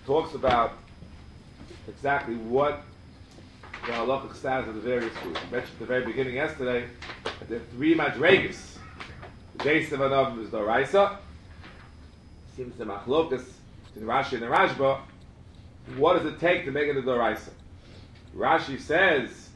talks about exactly what the halachic status of the various foods. I mentioned at the very beginning yesterday that there are three madregas. The Deis of Anavim is the Oraisa. Seems the machlokas in Rashi and the Rashba. What does it take to make it a Doraisa? Rashi says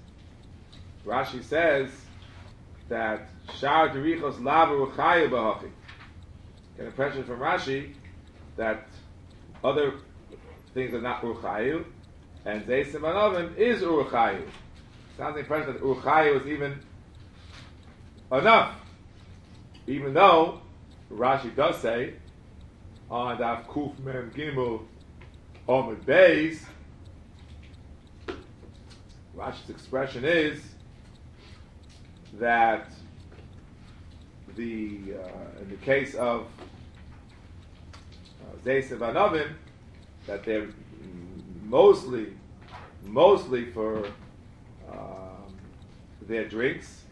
that Shar Derichos Lava Ruchaya B'Hachi. Get an impression from Rashi that other things are not Ruchayu, and Deis of Anavim is Uruchayu. Sounds the impression that Uruchayu is even enough, even though Rashi does say on Daf Kuf Mem Gimel Omid Beis, Rashi's expression is that in the case of Deis of Anavim, that they're mostly for their drinks,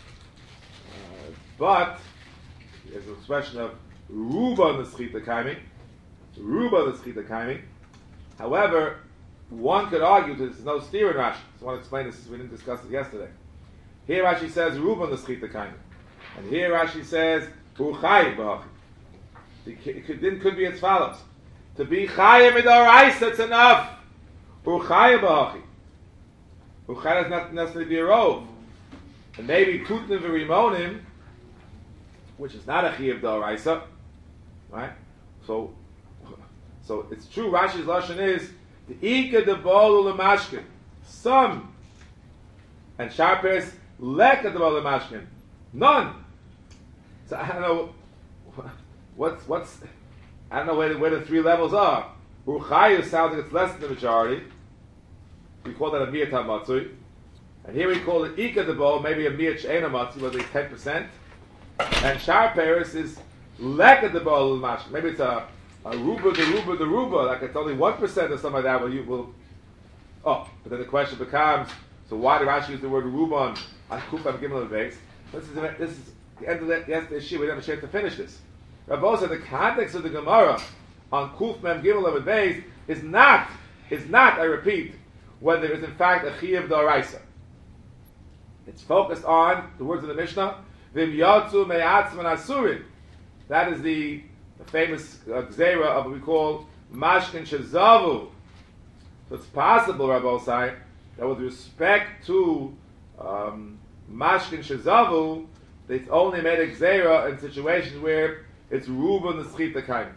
but there's an expression of Ruba Neschita Kaiming. However, one could argue that there's no steer in Rashi. So I want to explain this since we didn't discuss it yesterday. Here Rashi says Ruba Neschita Kaiming, and here Rashi says Uchayim B'Hachi. It could be as follows: to be Chayim Midoraisa, that's enough. Uchayim B'Hachi. Uchayim does not necessarily be a rove, and maybe Tutnim V'Rimonim, which is not a Chiyuv D'Oraisa, right? So it's true. Rashi's lashon is the Ika de Bol U'Lemashkin, some, and Sharpers Leka de Bol U'Lemashkin, none. So I don't know what's I don't know where the three levels are. Uchayu sounds like it's less than the majority. We call that a Miyat HaMatzui, and here we call it Ika de Bol, maybe a Miyat She'ena Matzui, whether it's 10%. And Shar Paris is Leka de Bol U'Lemashkin. Maybe it's a ruba, like it's only 1% or something like that. But then the question becomes: so why did Rashi use the word ruba on Kufam Gimel and Beis? This is the end of yesterday's shir. We didn't have a chance to finish this. Rabbi said the context of the Gemara on Kuf Mem Gimel and Beis is not. I repeat, whether it is in fact a Chiyuv D'Oraisa. It's focused on the words of the Mishnah: Vim Yatzu Me'atzman Asurin. That is the famous Gzeira of what we call Mashkin Shezavu. So it's possible, Rabbi Osai, that with respect to Mashkin Shezavu, it's only made a Gzeira in situations where it's Ruba Neschita Kaim.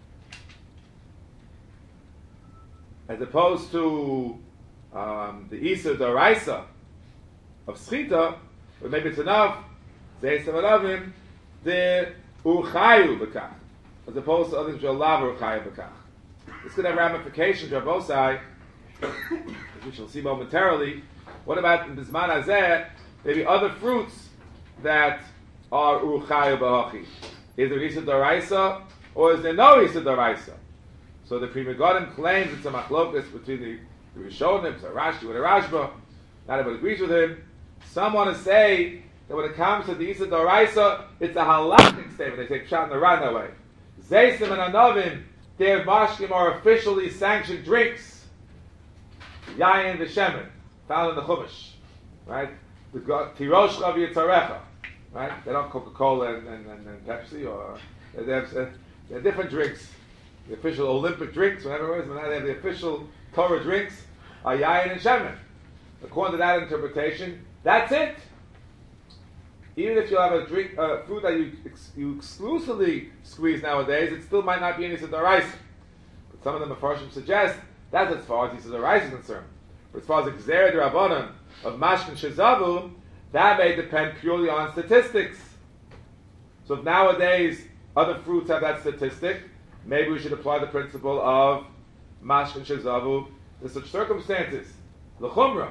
As opposed to the Isa D'Oraisa of Schita, but maybe it's enough, Zeis Avalavim, the Uchayu B'kach, as opposed to others which are Lav Uchayu B'kach. This could have ramifications, Rabbi Osai, as we shall see momentarily. What about in Bisman Hazeh, maybe other fruits that are Uchayu B'Hachi? Is there Isa D'Oraisa, or is there no Isa D'Oraisa? So the Pri Megadim claims it's a machlokas between the Rishonim, so Rashi with a Rashba. Not everybody agrees with him. Some want to say that when it comes to the Isa D'Oraisa, it's a halakhic statement. They take shot in the run that way. Zeisim and Anavim, their mashkim are officially sanctioned drinks. Yayin v'shemen, found in the Chumash, right? The Tirosh Chav Yitzarecha, right? They don't Coca-Cola and Pepsi, or they have different drinks. The official Olympic drinks, whatever it is, but now they have the official Torah drinks, are Yayin and Shemen. According to that interpretation, that's it. Even if you have a drink, food that you exclusively squeeze nowadays, it still might not be any D'Oraisa. But some of the Mefarshim suggest that's as far as D'Oraisa is concerned. But as far as the Gzera D'Rabbanan of Mashkin Shezavu, that may depend purely on statistics. So if nowadays other fruits have that statistic, maybe we should apply the principle of Mashkin Shezavu to such circumstances. L'chumra.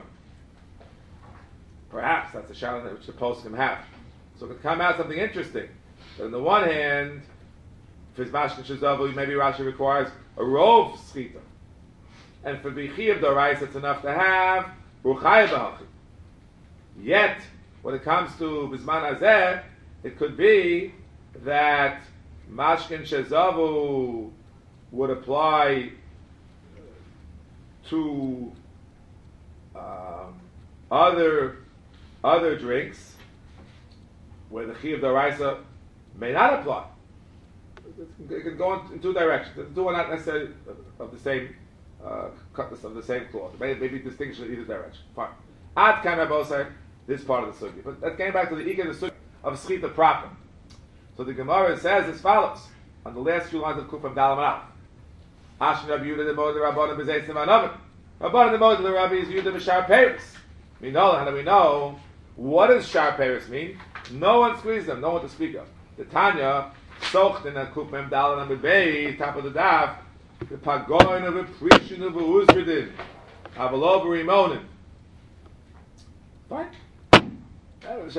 Perhaps that's a challenge which the poskim have. So it could come out something interesting. But on the one hand, for Mashkin Shezavu, maybe Rashi requires a rov schita. And for B'chiyav D'Oraisa, it's enough to have Ruchai B'Hachi. Yet, when it comes to Bisman Hazeh, it could be that Mashkin Shezavu would apply to other drinks where the chi of the Raisa may not apply. It can go in two directions. The two are not necessarily of the same cutlass, of the same cloth. Maybe distinction in either direction. Fine. Ad kan Rabosai, this part of the sugi. But that came back to the ikar the sugi of schita proper. So the Gemara says as follows on the last few lines of Kufam Dalam Alaf. Ashin Rabbi Yudah the Moed the Rabbanim B'Zeitzim Anoven. Rabbanim the Moed the Rabbi is Yudah B'Shar Paris. We know, how do we know? What does Shar Paris mean? No one squeezed them, no one to speak of. The Tanya, Socht in the Kufam Dalam B'Bei, top of the daf, the Pagoin of a Prishin of a Uzridin, Avalov Rimonin. Fine. There's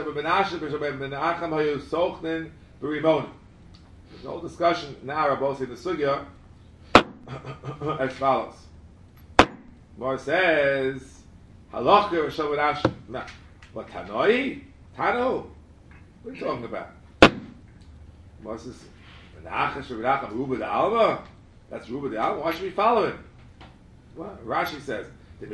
no discussion now about the sugya as follows. Mar says, Halacha Rishon Rashi. What Tanoi? Tano? What are you talking about? Mar says, Ruba de Alma? That's Ruba de Alma. Why should we follow him? What? Rashi says,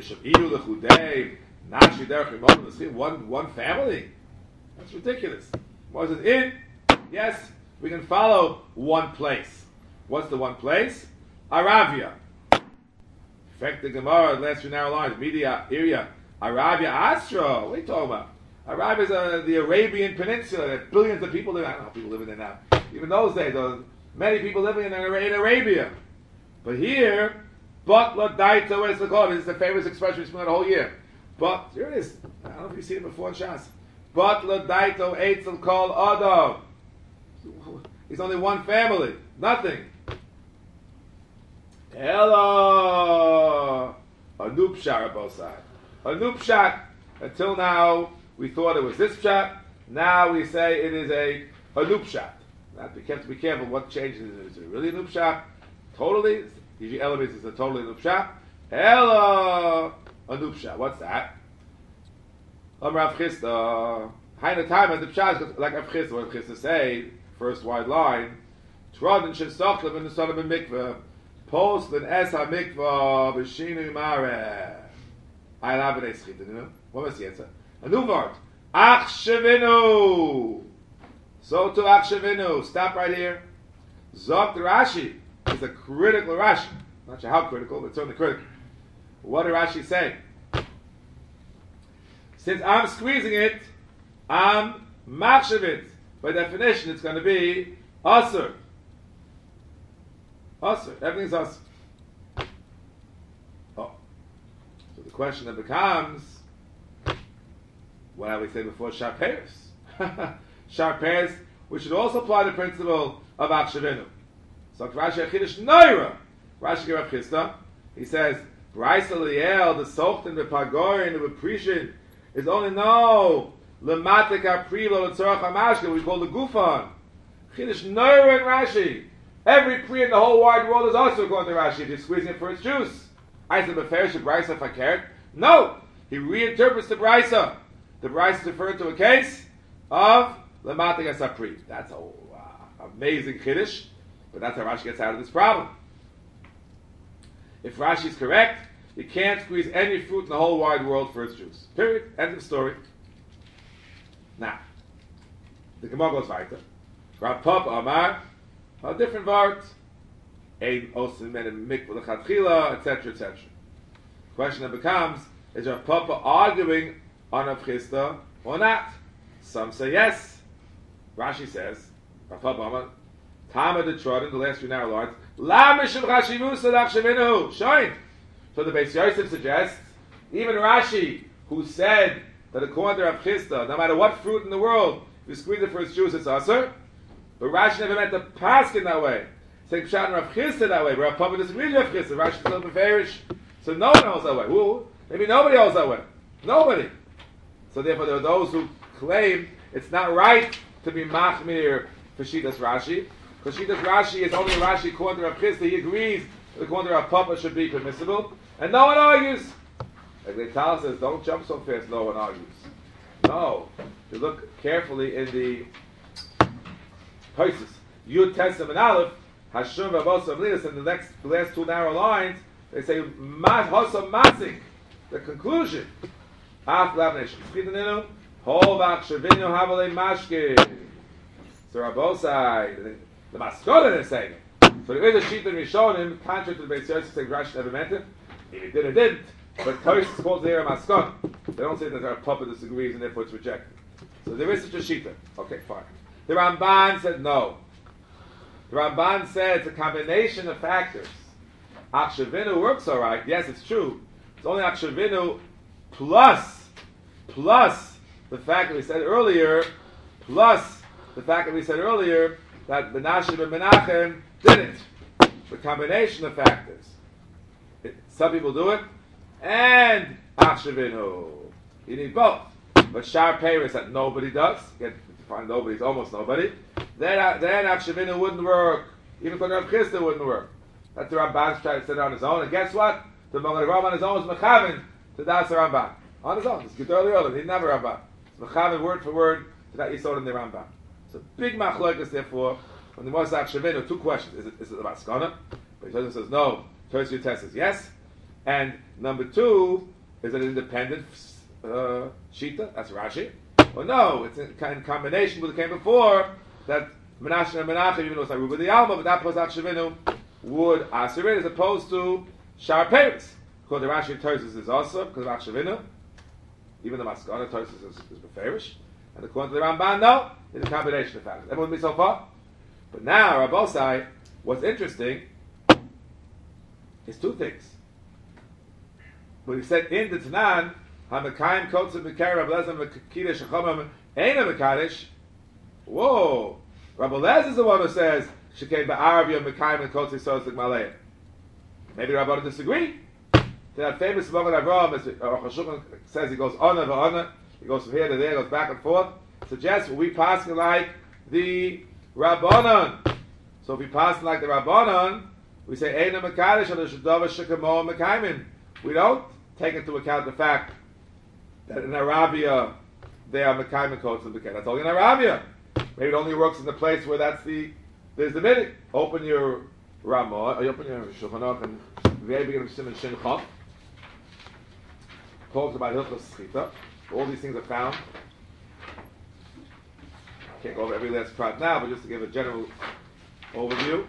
one family? That's ridiculous. Was it in? Yes, we can follow one place. What's the one place? Aravia. In fact, the Gemara, last few narrow lines, Media area, Aravia Astra. What are you talking about? Arabia is the Arabian Peninsula. There are billions of people living. I don't know how people living there now. Even those days, there were many people living in Arabia. But here, Butler Daito, what is it called? This is the famous expression we spent the whole year. But here it is. I don't know if you've seen it before in Shas. Butler Daito Eitzel Kol Adam. It's only one family. Nothing. Hello. A new pshat both sides. A new pshat. Until now, we thought it was this pshat. Now we say it is a new pshat. Now we have to be careful what changes it is. Is it really a new pshat? Totally. Usually elements is a totally new pshat. Hello. A new pshat. What's that? Rav Chisda. Haina time and the pshat is like Rav Chisda. What Rav Chisda say? First wide line. Trodden shesachlev in the son of a mikveh. Post an es ha mikveh b'shinu mare. I love it. What was the answer? A new word. Ach shevinu. So to ach shevinu. Stop right here. Zok Rashi is a critical Rashi. Not sure how critical, but certainly critical. What did Rashi say? Since I'm squeezing it, I'm machshavit. By definition, it's going to be asur. Asur. Everything's asur. Oh. So the question that becomes, what have we said before? Sharperes. Sharperes, we should also apply the principle of Akshavinu. So Rashi Achidish Noira. Rashi Gerav Chisda. He says, Braisa Liel, the Sochten, the Pagorin, the Prishin, is only no Lematik Aprilo, the Tzorach HaMashke, we call the Gufan. Chidish Noira in Rashi. Every Pri in the whole wide world is also according to Rashi if you're squeezing it for its juice. I said, Beferish Braisa Fakert. No! He reinterprets the Braisa. The Braisa is referring to a case of Lematik Asapri. That's an amazing Chiddush. But that's how Rashi gets out of this problem. If Rashi is correct, you can't squeeze any fruit in the whole wide world for its juice. Period. End of story. Now, the Gemara goes weiter. Rav Papa Amar, a different vart. Ein osim men mikvah lechatchila, etc., etc. Question that becomes: is Rav Papa arguing on Rav Chisda or not? Some say yes. Rashi says, Rav Papa Amar. Tama the Trodden, the last few narrow lines. La mishum chashivusa lachshavinu. Shine. So the Beis Yosef suggests, even Rashi, who said that according to Rav Chisda, no matter what fruit in the world, if you squeeze it for its juice, it's asur. But Rashi never meant to pass in that way. Saying Pshat and Rav Chisda that way. But Rav Papa disagrees with Rav Chisda. Rashi is a little bit fairish. So no one holds that way. Who? Maybe nobody holds that way. Nobody. So therefore there are those who claim it's not right to be machmir for Shitas Rashi. Because Shitas Rashi is only Rashi according to Rav Chisda. He agrees that according to Rav Papa should be permissible. And no one argues. Like the Tal says, don't jump so fast, no one argues. No. If you look carefully in the Tosis, Yud Tesem and Aleph, Hashum Vavosav Lidas, in the last two narrow lines, They say Hosa Masik, the conclusion. After Lavnation. Chitaninu, Holvach Shavinu Havale Mashke. So Rabosai, the Maskoda is saying it. So there is a sheet in Rishonim, contrary to the Beis Yosef, saying Rashi never meant it. If it did, it didn't. But Tosh calls the Maskon. They don't say that our Papa disagrees and therefore it's rejected. So there is such a shita. Okay, fine. The Ramban said no. The Ramban said it's a combination of factors. Akshavinu works all right. Yes, it's true. It's only Akshavinu plus the fact that we said earlier, that Menashe ben Menachem didn't. The combination of factors. Some people do it, and Akshavinu. You need both. But Shar Paris that nobody does, get to find nobody's almost nobody, then Akshavinu wouldn't work. Even for Rav Chisda wouldn't work. That's the Ramban trying to sit on his own. And guess what? The Magen Avraham on his own is Mechaven to Das Ramban. On his own. It's Gedolei Olam. He never Ramban. It's Mechaven word for word to that Yisod in the Ramban. So big machlokas therefore. When the Moshe Akshavinu, two questions. Is it about Skana? But Yisod says no. Toshio Tess says yes. And number two, is it an independent Shita? That's Rashi. Well, no, it's in combination with what came before, that Menashe and Menachem, even though it's like Ruba the Alma, but that plus Akshavinu would Asirit as opposed to Shar Peretz. Because the Rashi Tosis is also, because of Akshavinu, even the Maskana Tosis is Beferish. And according to the Ramban, no, it's a combination of factors. Everyone with me so far? But now, Rabosai, what's interesting is two things. When he said in the Tanan, HaMekayim Kotze B'Kei Rabbi Lezer Mekiddush Shechomim Eina Mekadosh. Whoa! Rabbi Lezer is the one who says Shekei Ba'arav Yom Mekayim and Kotze Sozik Malei. Maybe Rabbi disagree. To that famous Magen Avraham, as Aruch HaShulchan says, he goes on and on. He goes from here to there, goes back and forth. Suggests we pass like the Rabbanon. So if we pass like the Rabbanon, we say Eina Mekadosh and Shadava Shekamo Mekayim. We don't take into account the fact that in Arabia they are Mekayim and Kotze B'Kei. That's only in Arabia. Maybe it only works in the place where there's the minig. Open your Ramah, or open your Shulchan Aruch, and the very beginning of Siman Shin Chaf talks about Hilchos Schita. All these things are found. I can't go over every last part now, but just to give a general overview.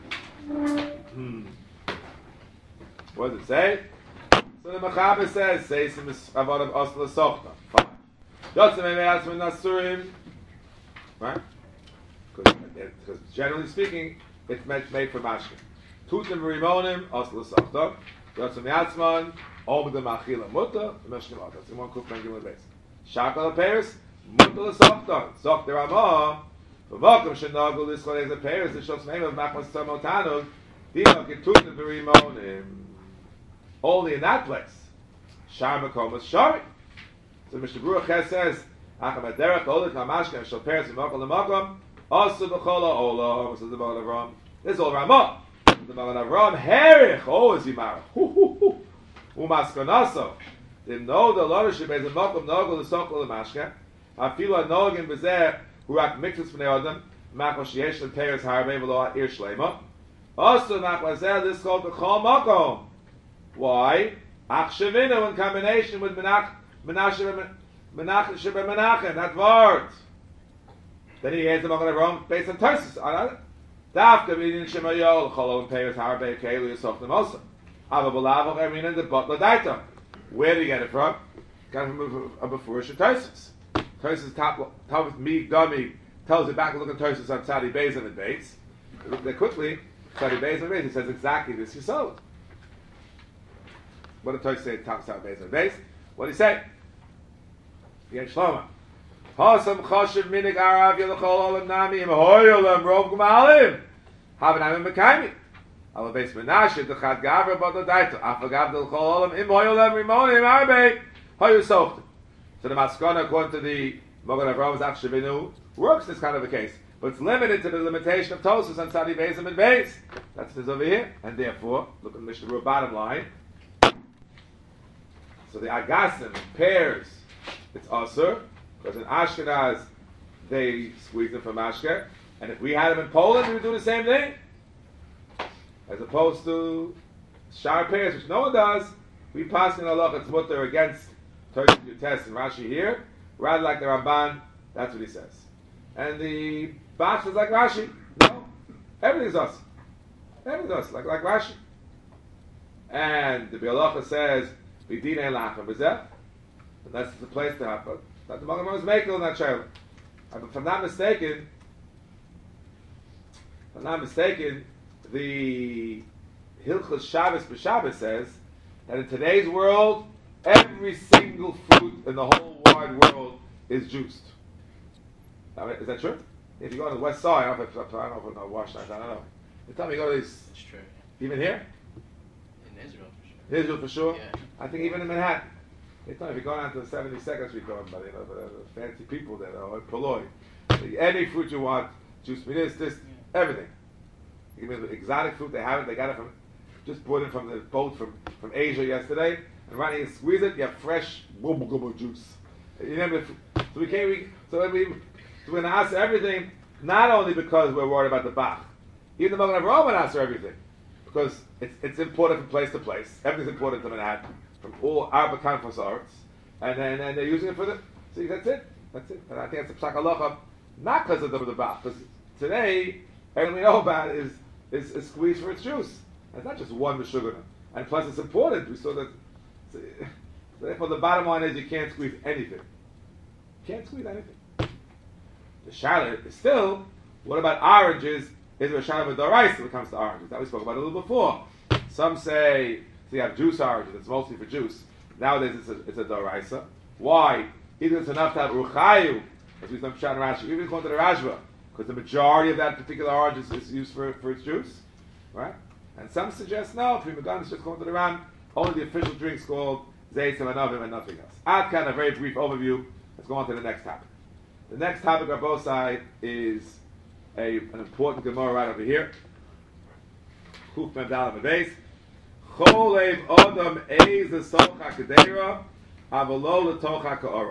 What does it say? So the Mechaber says, "Seisim is avodav osla sochta." Fine. Yotzim emeas min nasurim, right? Because generally speaking, it's made for mashkin. Tutim v'rimonim osla sochta. Yotzim yatzman omedem achila muta v'meshkim ata. That's in one kuf mengilim base. Shakal aperis muta l'sochta. Soch the Ramah. V'vokim shenagul lischol ez aperis. The shos name of machmas tzamotanu. Dima ketutim v'rimonim. Only in that place. Shar Makom is Shari. So Mishnah Berurah says, Acham Aderech, Olik, Hamashka, Shal Peretz, V'Makom L'Makom, Osu B'Chola Olam, this is the Magen Avraham. This is all Ramah. The Magen Avraham, Herich, is Yimara. Umaskonaso. They know the Lord Shebez, V'Makom Nogol, L'Sokol L'Mashka, Afilo Nogin B'Zeh, Hurak Miktus B'nei Odom, Machma Sheyesh L'Peretz Harvei V'Lo Ir Shlema, Osu Machma Zeh, this called B'Chol Makom. Why? Akshavinu in combination with Menachem Menachem, that word. Then he has the Magen Avraham based on Tosis. Dafka b'inin Shemayol Cholo and Peretz Harvei Keilu Yisofnim also. Ava b'lavach Ermina the Butler Daita. Where do you get it from? Got it from a Befurish Tosis. Tosis top me Gummy tells you back and look at Tosis on Tzadi Beis and the Beis. Look there quickly. Tzadi Beis and Beis. He says exactly this Yisod. What did Tosh say? Talks out base on base. What did he say? Yen Shlomo. Hasam chashiv minig arav yelachol olam nami im hoyolam rov gmalim. Havanam im mekaymi. Ala base menashe dechad gavra bata daito. Afagav delchol olam im hoyolam rimonim arbe hoyu sochtim. So the maskana, according to the Magen Avraham Akshavinu, works this kind of a case. But it's limited to the limitation of Tosus and Tzadi Beis and Beis. That's this over here. And therefore, look at the Mishnah Berurah bottom line. So the Agassim, pairs, it's Asur, because in Ashkenaz, they squeeze them from Ashker, and if we had them in Poland, we would do the same thing. As opposed to Shar pairs, which no one does, we pass in Allah it's mutter against Turkish test and Rashi here, rather like the Ramban, that's what he says. And the Bach is like Rashi. No. Everything's us. Everything's us, like Rashi. And the Bialacha says, B'din ein la'acham b'zeh, and that's the place to happen. That the Magen is making that child. If I'm not mistaken, the Hilchos Shabbos b'Shabbos says that in today's world, every single fruit in the whole wide world is juiced. Is that true? If you go to the west side, I don't know if it's Washington, I don't know. You tell me you go to these. It's true. Even here? In Israel, for sure. Israel for sure? Yeah. I think even in Manhattan. They tell me if you go down to the 72nd Street, going by the fancy people there, or Poloi. Any fruit you want, juice me this, everything. You give me the exotic fruit, they have it, they got it from, just brought in from the boat from Asia yesterday, and right now you squeeze it, you have fresh gubble juice. You never, so we're going to ask everything, not only because we're worried about the Bach, even the Magen Avraham answer everything, because it's important from place to place. Everything's important to Manhattan, from all Arba Kanfos arts, and they're using it for the. See, that's it. And I think that's a psak halacha, not because of the Bach, because today everything we know about is squeezed for its juice. And it's not just one sugar, and plus it's important. We saw that. So therefore, the bottom line is you can't squeeze anything. You can't squeeze anything. The shaila is still. What about oranges? Is there a shaila with doraisa when it comes to oranges? That we spoke about a little before. Some say so you have juice oranges. It's mostly for juice. Nowadays it's a doraisa. Why? Either it's enough to have ruchayu, as we said in Rashi, even according to the Rashba, because the majority of that particular orange is used for its juice, right? And some suggest no, Prima Gun is just according to the Ram, only the official drink's called Zayt and Anavim and nothing else. Ad kind of very brief overview. Let's go on to the next topic. The next topic on both sides is an important Gemara right over here. Chuf Mem Dalet Beis. Cholev Adam Eiz Socha Kedera Avalo Letocha Kaora.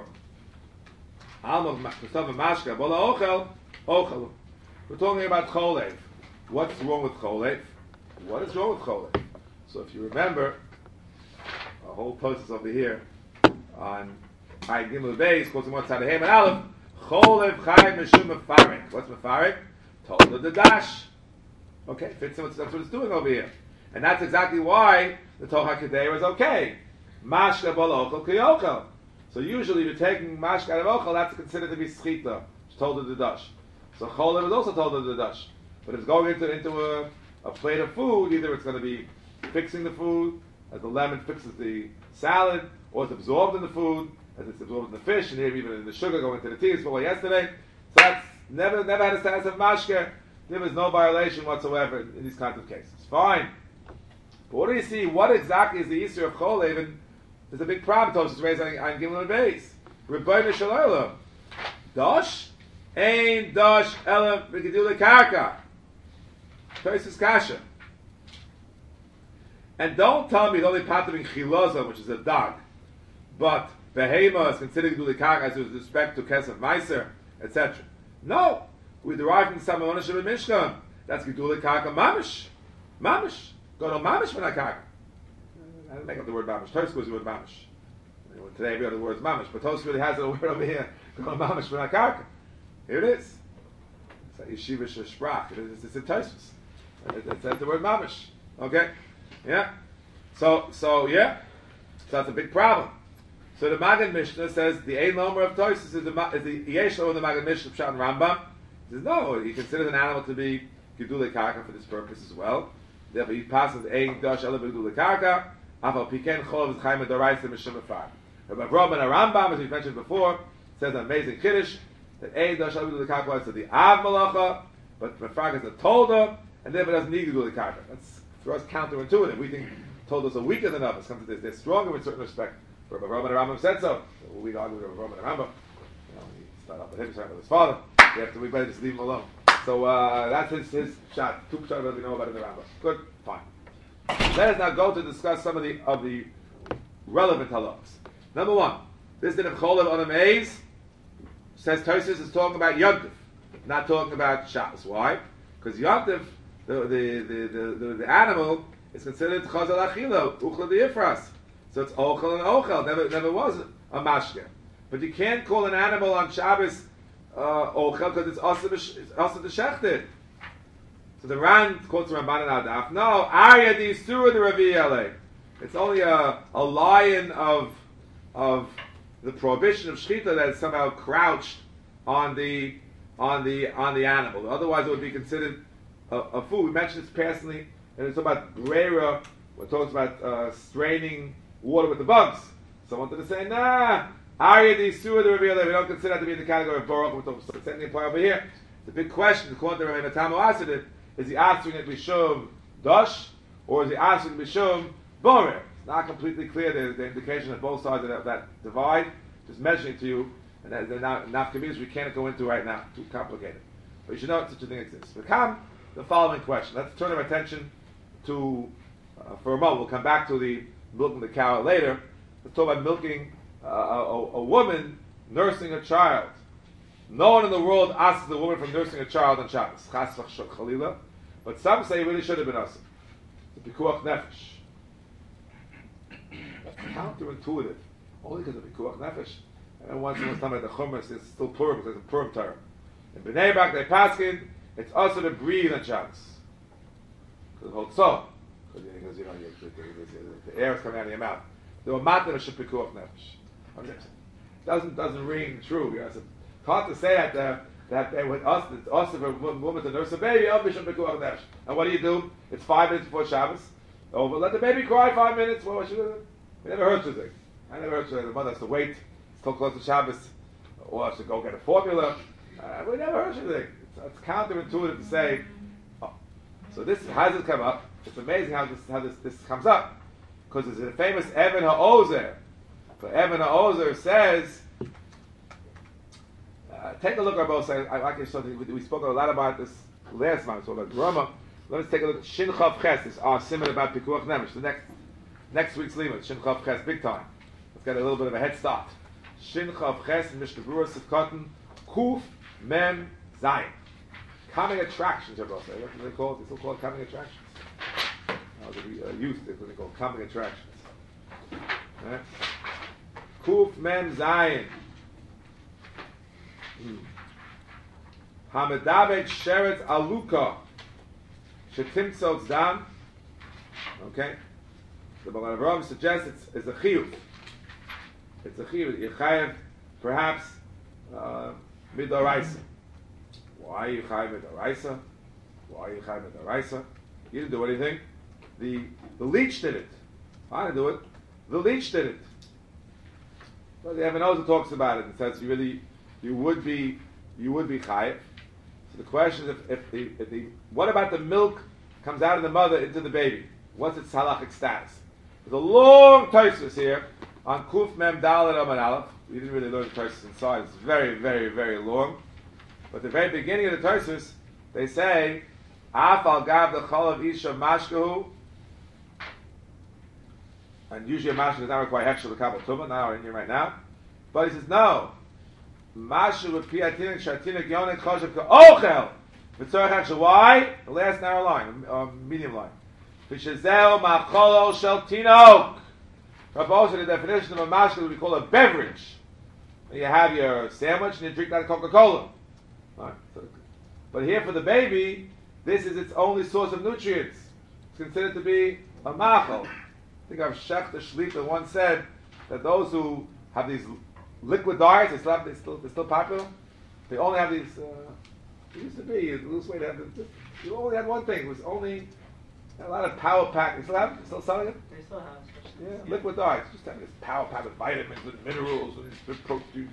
Alma Ksava Mashka Bola Ochel Ochel. We're talking about Cholev. What's wrong with Cholev? What is wrong with Cholev? So if you remember, a whole process over here on Ayin Gimel Beis, quoting one side of Haman Aleph, Cholev Chai Meshum Mefarek. What's Mefarek? Told the dash. Okay, fits in with that's what it's doing over here. And that's exactly why the Tocha Kedera is okay. Mashka Bol Ochel Kiyochel. So usually if you're taking Mashka out of Ochel, that's considered to be Schita. It's told the dash. So Cholev is also told the dash. But it's going into a plate of food, either it's going to be fixing the food, as the lemon fixes the salad, or it's absorbed in the food, as it's absorbed in the fish, and even in the sugar going into the tea, as we yesterday. So that's never had a status of mashke. There was no violation whatsoever in these kinds of cases. Fine. But what do you see? What exactly is the issue of cholev? And there's a big problem. Tosfos raised on Gimel and Beis. Rebbeinu Shalom. Dosh ein dosh elam v'gedulei karka. Tosfos kasha. And don't tell me it's only patering chiloza, which is a dog, but behema is considered gedulei karka as with respect to kesef meiser, etc. No, we derive from some ownership of Mishkan. That's gedulei karka mamish. Mamish. Go to mamish when I karka. I didn't make up the word mamish. Tosfos was the word mamish. Today we have the word mamish, but Tosfos really has a word over here. Go to mamish when I karka. Here it is. It's a yeshiva shesprach. It's in Tosfos. It says the word mamish. Okay? Yeah? So that's a big problem. So the Magen Mishnah says the Ein Lomer of Tosfos is the Yesh Lo in the Magen Mishnah of Pshat and Rambam. He says no, he considers an animal to be Gedulei Karka for this purpose as well. Therefore he passes Ein Dosh Ela Gedulei Karka, Afal Piken Chol of Chaim Doraisa Mishum Afar. Rabbi Avraham and Rambam, as we mentioned before, says an amazing Kiddush that Ein Dosh Ela Gedulei Karka was to the Av Malacha, but Mefrag is a Tolda, and therefore doesn't need Gedulei Karka. That's for us counterintuitive. We think Toldas are weaker than others. Come to this, they're stronger in certain respect. Rabbi Avraham and Rambam said so. We argue with Rabbi Avraham and Rambam. He started off with him, started with his father. We better just leave him alone. So that's his shot. Two shot that we know about in the Rambam. Good, fine. Let us now go to discuss some of the relevant halachas. Number one, this din of cholev on a maze says Tosfos is talking about Yontif, not talking about Shabbos. Why? Because Yontif, the animal it's considered chazal achila, uchla diifras. So it's ochel and ochel. Never was a mashke. But you can't call an animal on Shabbos ochel because it's also the shechted. So the Ran quotes Ramban and Adaf. No, Arya di Surah the Ravi. It's only a lion of the prohibition of shechita that is somehow crouched on the animal. Otherwise, it would be considered a food. We mentioned this personally, and it's about brera. It talks about straining water with the bugs. So I wanted to say, nah, Arya di Surah the Ravi. We don't consider that to be in the category of Baruch. The same thing apply over here. The big question, according to Rabbi Matamo Asid, is he answering it Mishum Dosh, or is he answering Mishum Borer? It's not completely clear. There's the indication that both sides of that divide. Just mentioning it to you, and they're not enough communities we can't go into right now. Too complicated. But you should know that such a thing exists. We come the following question. Let's turn our attention to, for a moment, we'll come back to the milking the cow later. Let's talk about milking a woman nursing a child. No one in the world asks the woman from nursing a child on Shabbos. Chas v'chalila. But some say it really should have been us. The pikuach nefesh. That's counterintuitive. Only because of pikuach nefesh. And once in a time at the Chumash, it's still Purim, because it's a Purim Torah. In Bnei Brak, they paskin, it's also to breathe on Shabbos. Because it holds so. Because the air is coming out of your mouth. There were matam of pikuach nefesh. Doesn't ring true. You know, it's hard to say that they would us. It's also for a woman to nurse a baby. And what do? It's 5 minutes before Shabbos. Over, let the baby cry 5 minutes. Well, what should we never heard such a thing. I never heard such a thing. The mother has to wait till close to Shabbos, or has to go get a formula. We never heard such a thing. It's counterintuitive to say. Oh. So how does it come up? It's amazing how this comes up, because there's a famous Evan HaOzer. So Evan HaOzer says. Take a look at both sides. I like something we spoke a lot about this last month. So about Rama. Let's take a look at Shin Chav Ches. This our simon about Pikuach Nefesh. The next week's limit. Shin Chav Ches, big time. Let's get a little bit of a head start. Shin Chav Ches and Mishnah Berurah Sifkotten Kuf Mem Zayin. Coming attractions. What do they call it? They still call it coming attractions. Youth. That's what they call coming attractions. Right? Kuf Mem Zayin. Hamedavet Sheret Aluka Shetimtzot Dam. Okay, the Baal Avraham suggests it's a chiyuv. It's a chiyuv. You chayev perhaps midoraisa. Why you chayev midoraisa? Why you chayev midoraisa? You didn't do anything. The leech did it. I didn't do it. The leech did it. So the Evan Ozer talks about it and says you would be chayev. So the question is if the what about the milk comes out of the mother into the baby? What's its halachic status? There's a long Tosfos here on Kuf Mem Dalet Amud Aleph. We didn't really learn the Tosfos inside. It's very, very, very long. But at the very beginning of the Tosfos, they say Af al Gav the Chalav Isha Mashkahu. And usually a mashka does not require hechsher l'kabel tumah. Now we're in here right now. But he says no. Mashu l'pi atinik shatinik yonik choshev ka'ochel v'tzorech hechsher. Why? The last narrow line, medium line. V'shezeo macholo shel tinok. Rabbi, the definition of a mashka would be called a beverage. You have your sandwich and you drink that Coca-Cola. Right. But here for the baby, this is its only source of nutrients. It's considered to be a machal. I think our Shechter Shlita once said that those who have these liquid diets, they're still popular. They only have these. It used to be a loose way to have this. You only had one thing. It was only a lot of power pack. Still selling it? They still have. Yeah, liquid diets. Just having this power pack with vitamins and minerals and proteins.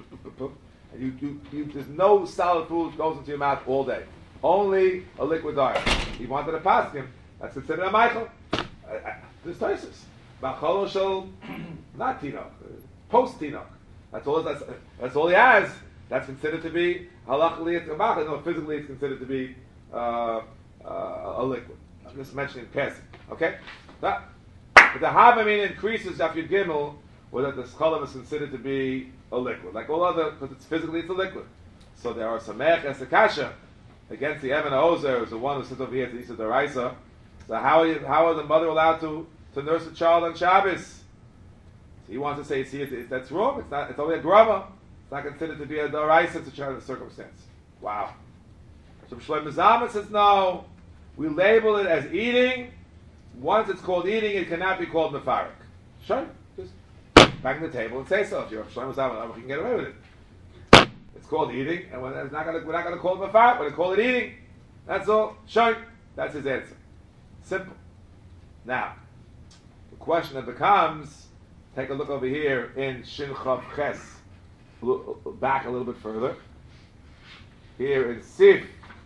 And there's no solid food goes into your mouth all day. Only a liquid diet. He wanted to pass him. That's considered a Michael. There's Tosfos. Bacholo shel not tinok, post tinok. That's all he has. That's considered to be halachically it's a machal. No, physically it's considered to be a liquid. I'm just mentioning passing. Okay. But the Havamin increases after Gimel, where that the scholar is considered to be a liquid, like all other, because it's physically it's a liquid. So there are some mech and sakasha against the Evan Ozer, who's the one who sits over here to Isa Daraisa, So how is the mother allowed to nurse a child on Shabbos? So he wants to say, see, that's wrong. It's not. It's only a grama. It's not considered to be a daraisa to child circumstance. Wow. So Shlomo Zalman says no. We label it as eating. Once it's called eating, it cannot be called mefarik. Sure, just bang the table and say so. If you're Shlomo Zalman, you can get away with it. It's called eating, and we're not going to call it mefarik. We're going to call it eating. That's all. Sure, that's his answer. Simple. Now, the question that becomes: take a look over here in Shin Chav Ches. Back a little bit further. Here in Sif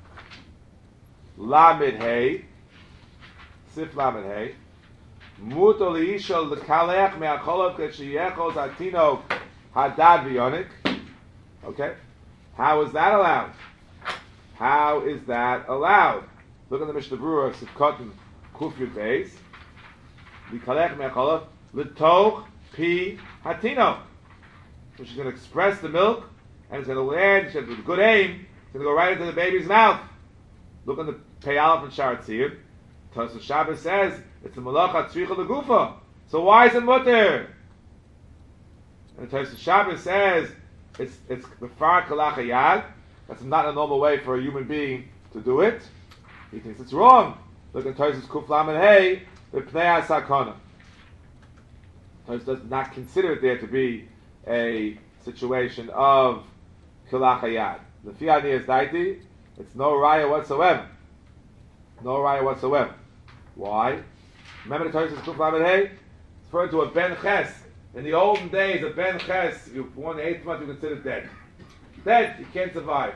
Lamed Hey. Sif Lamed Hey. Muto liishol lekalech me'acholov k'sheyechos atinok hadad v'yonik. Okay? How is that allowed? How is that allowed? Look at the Mishnah Berurah, Sif Kotten Kuf Yud Beis. Lekalech me'acholov l'toch pi hatinok. Which is going to express the milk, and it's going to land, with good aim, it's going to go right into the baby's mouth. Look on the Peyalef and Shar Tzir. Tosfos Shabbos says, it's the Malacha Tzricha L'Gufa. So why is it mutter? And Tosfos Shabbos says, it's Befar Kalach Hayad. That's not a normal way for a human being to do it. He thinks it's wrong. Look at Tosfos Kuf Lamed Hey, B'Pnei HaSakona. Tosfos does not consider it there to be a situation of Kalach Hayad. The Fi'ani is daiti, it's no raya whatsoever. No raya whatsoever. Why? Remember the Torah says Kuf Lamed Hey? It's referred to a Ben Ches. In the olden days, a Ben Ches, you born the 8th month, you consider dead. Dead, you can't survive.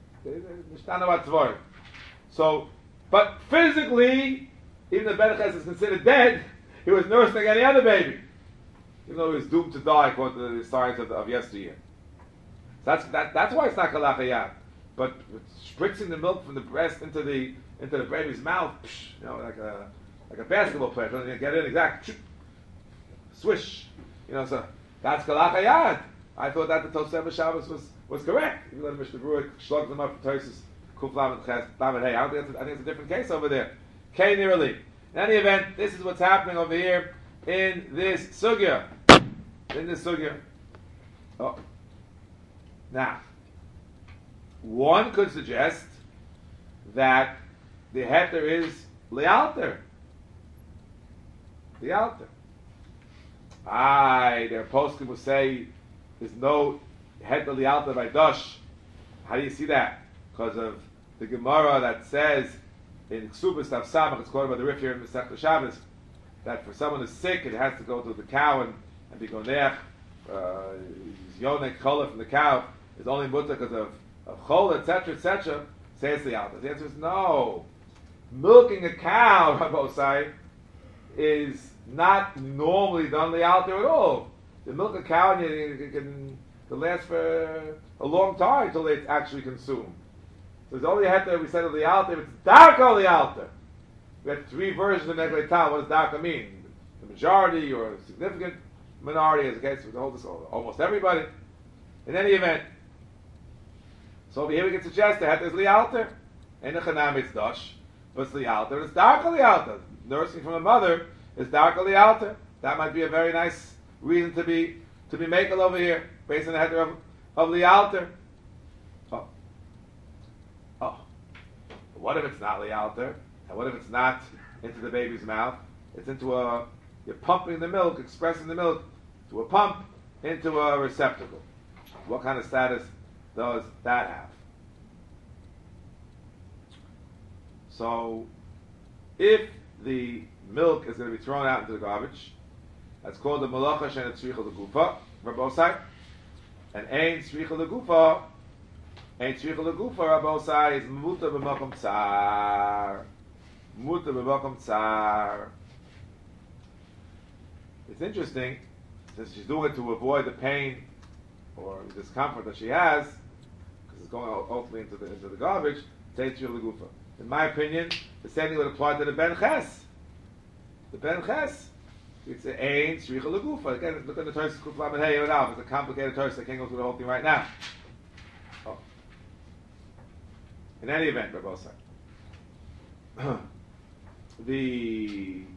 So, but physically, even the Ben Ches is considered dead, he was nursed like any other baby. Even though he was doomed to die according to the science of yesteryear. That's why it's not Kalach Hayad. But spritzing the milk from the breast into the baby's mouth, like a basketball player, trying to get in exact swish. So that's Kalach Hayad. I thought that the Tosefah Shabbos was correct. Even though the Mishnah Berurah shlugged them up for Tosis Kuf Lamed Hey. I think it's a different case over there. K nearly. In any event, this is what's happening over here in this sugya. Oh. Now, one could suggest that the heter is lealter. Lealter. Their poskim will say there's no heter lealter by dosh. How do you see that? Because of the Gemara that says in Ksubas Tav Samach, it's quoted by the Rif here in Masechta Shabbos, that for someone who's sick, it has to go to the cow and be gonech, yonek chola from the cow is only mutter because of chola, etc., etc. Says the altar. The answer is no. Milking a cow, Rabbosai, is not normally done the altar at all. You milk a cow and it can last for a long time until it's actually consumed. So it's only heter we said of the altar. It's darka the altar. We have 3 versions of Neglei Tal. What does darka mean? The majority or a significant minority, as the case with the whole, almost everybody. In any event, so over here we can suggest that there's lialter, and the chanam it's dosh, but it's lialter, it's darka lialter. Nursing from a mother is darka lialter. That might be a very nice reason to be makel over here, based on the heter of lialter. Oh, what if it's not lialter? And what if it's not into the baby's mouth? It's into you're pumping the milk, expressing the milk to a pump into a receptacle. What kind of status does that have? So, if the milk is going to be thrown out into the garbage, that's called the malacha she'en tzricha legufa, Rabbosai. And ein tzricha legufa, Rabbosai, is muta b'makom tsar. Muta b'makom tsar. It's interesting, since she's doing it to avoid the pain or the discomfort that she has, because it's going ultimately into the garbage. In my opinion, the same thing would apply to the Ben Ches. The Ben Ches, it's an Ein Shricha Legufa. Again, look at the Torah Kuf Lamed Hey and Alf. It's a complicated Torah, so I can't go through the whole thing right now. Oh. In any event, Rabbosai. the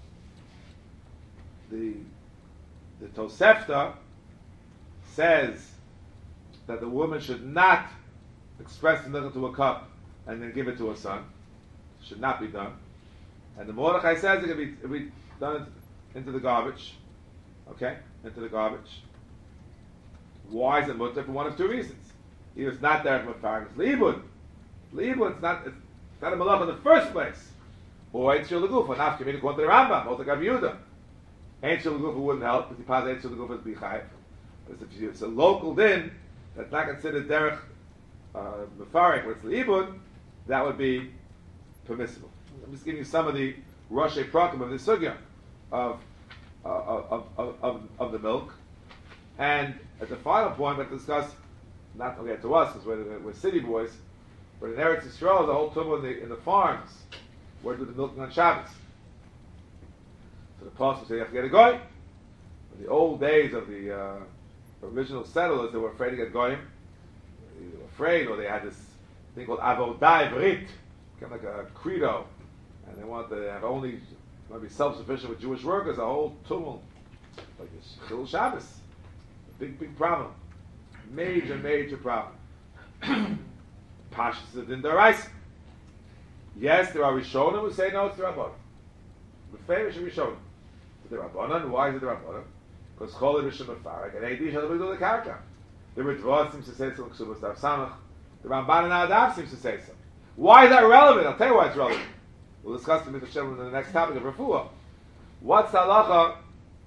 Tosefta says that the woman should not express the milk into a cup and then give it to her son. It should not be done. And the Mordechai says it can be done into the garbage. Okay? Into the garbage. Why is it mutter? For one of two reasons. Either it's not there from a farm, it's liibud. Liibud, it's not a malach in the first place. Or it's shul legufa, not committed according to the Rambam, also Gav Yehuda. Ain't shul legufa wouldn't help, because he passes ain't shul legufa as bichayv. But if it's a local din, that's not considered derech mefarek, where it's liibud, that would be permissible. I'm just giving you some of the Rosh Prakim of the sugya of the milk. And at the final point, we'll discuss, not to get to us, because we're city boys, but in Eretz Yisrael, the whole tumah in the farms, where do the milking on Shabbos? So the pastor said you have to get a goy. In the old days of the original settlers, they were afraid to get goyim. They were afraid, or they had this thing called avodah ivrit, kind of like a credo, and they wanted to have only, want to be self-sufficient with Jewish workers, a whole tumult, like this Chilul Shabbos. Big problem. Major problem. Pashas is in the rice. Yes, there are Rishonim who say no, it's the Rabbanon. The famous Rishonim. The Rabbanon, why is it the Rabbanon? Because Chol Rishon Mefarek, and Eidi Shal B'Gdul Karka. The Ritva seems to say so, Ksubas Dav Samach. The Ramban and Adav seems to say so. Why is that relevant? I'll tell you why it's relevant. We'll discuss the Mitzvah Shem in the next topic of Refuah. What's the halacha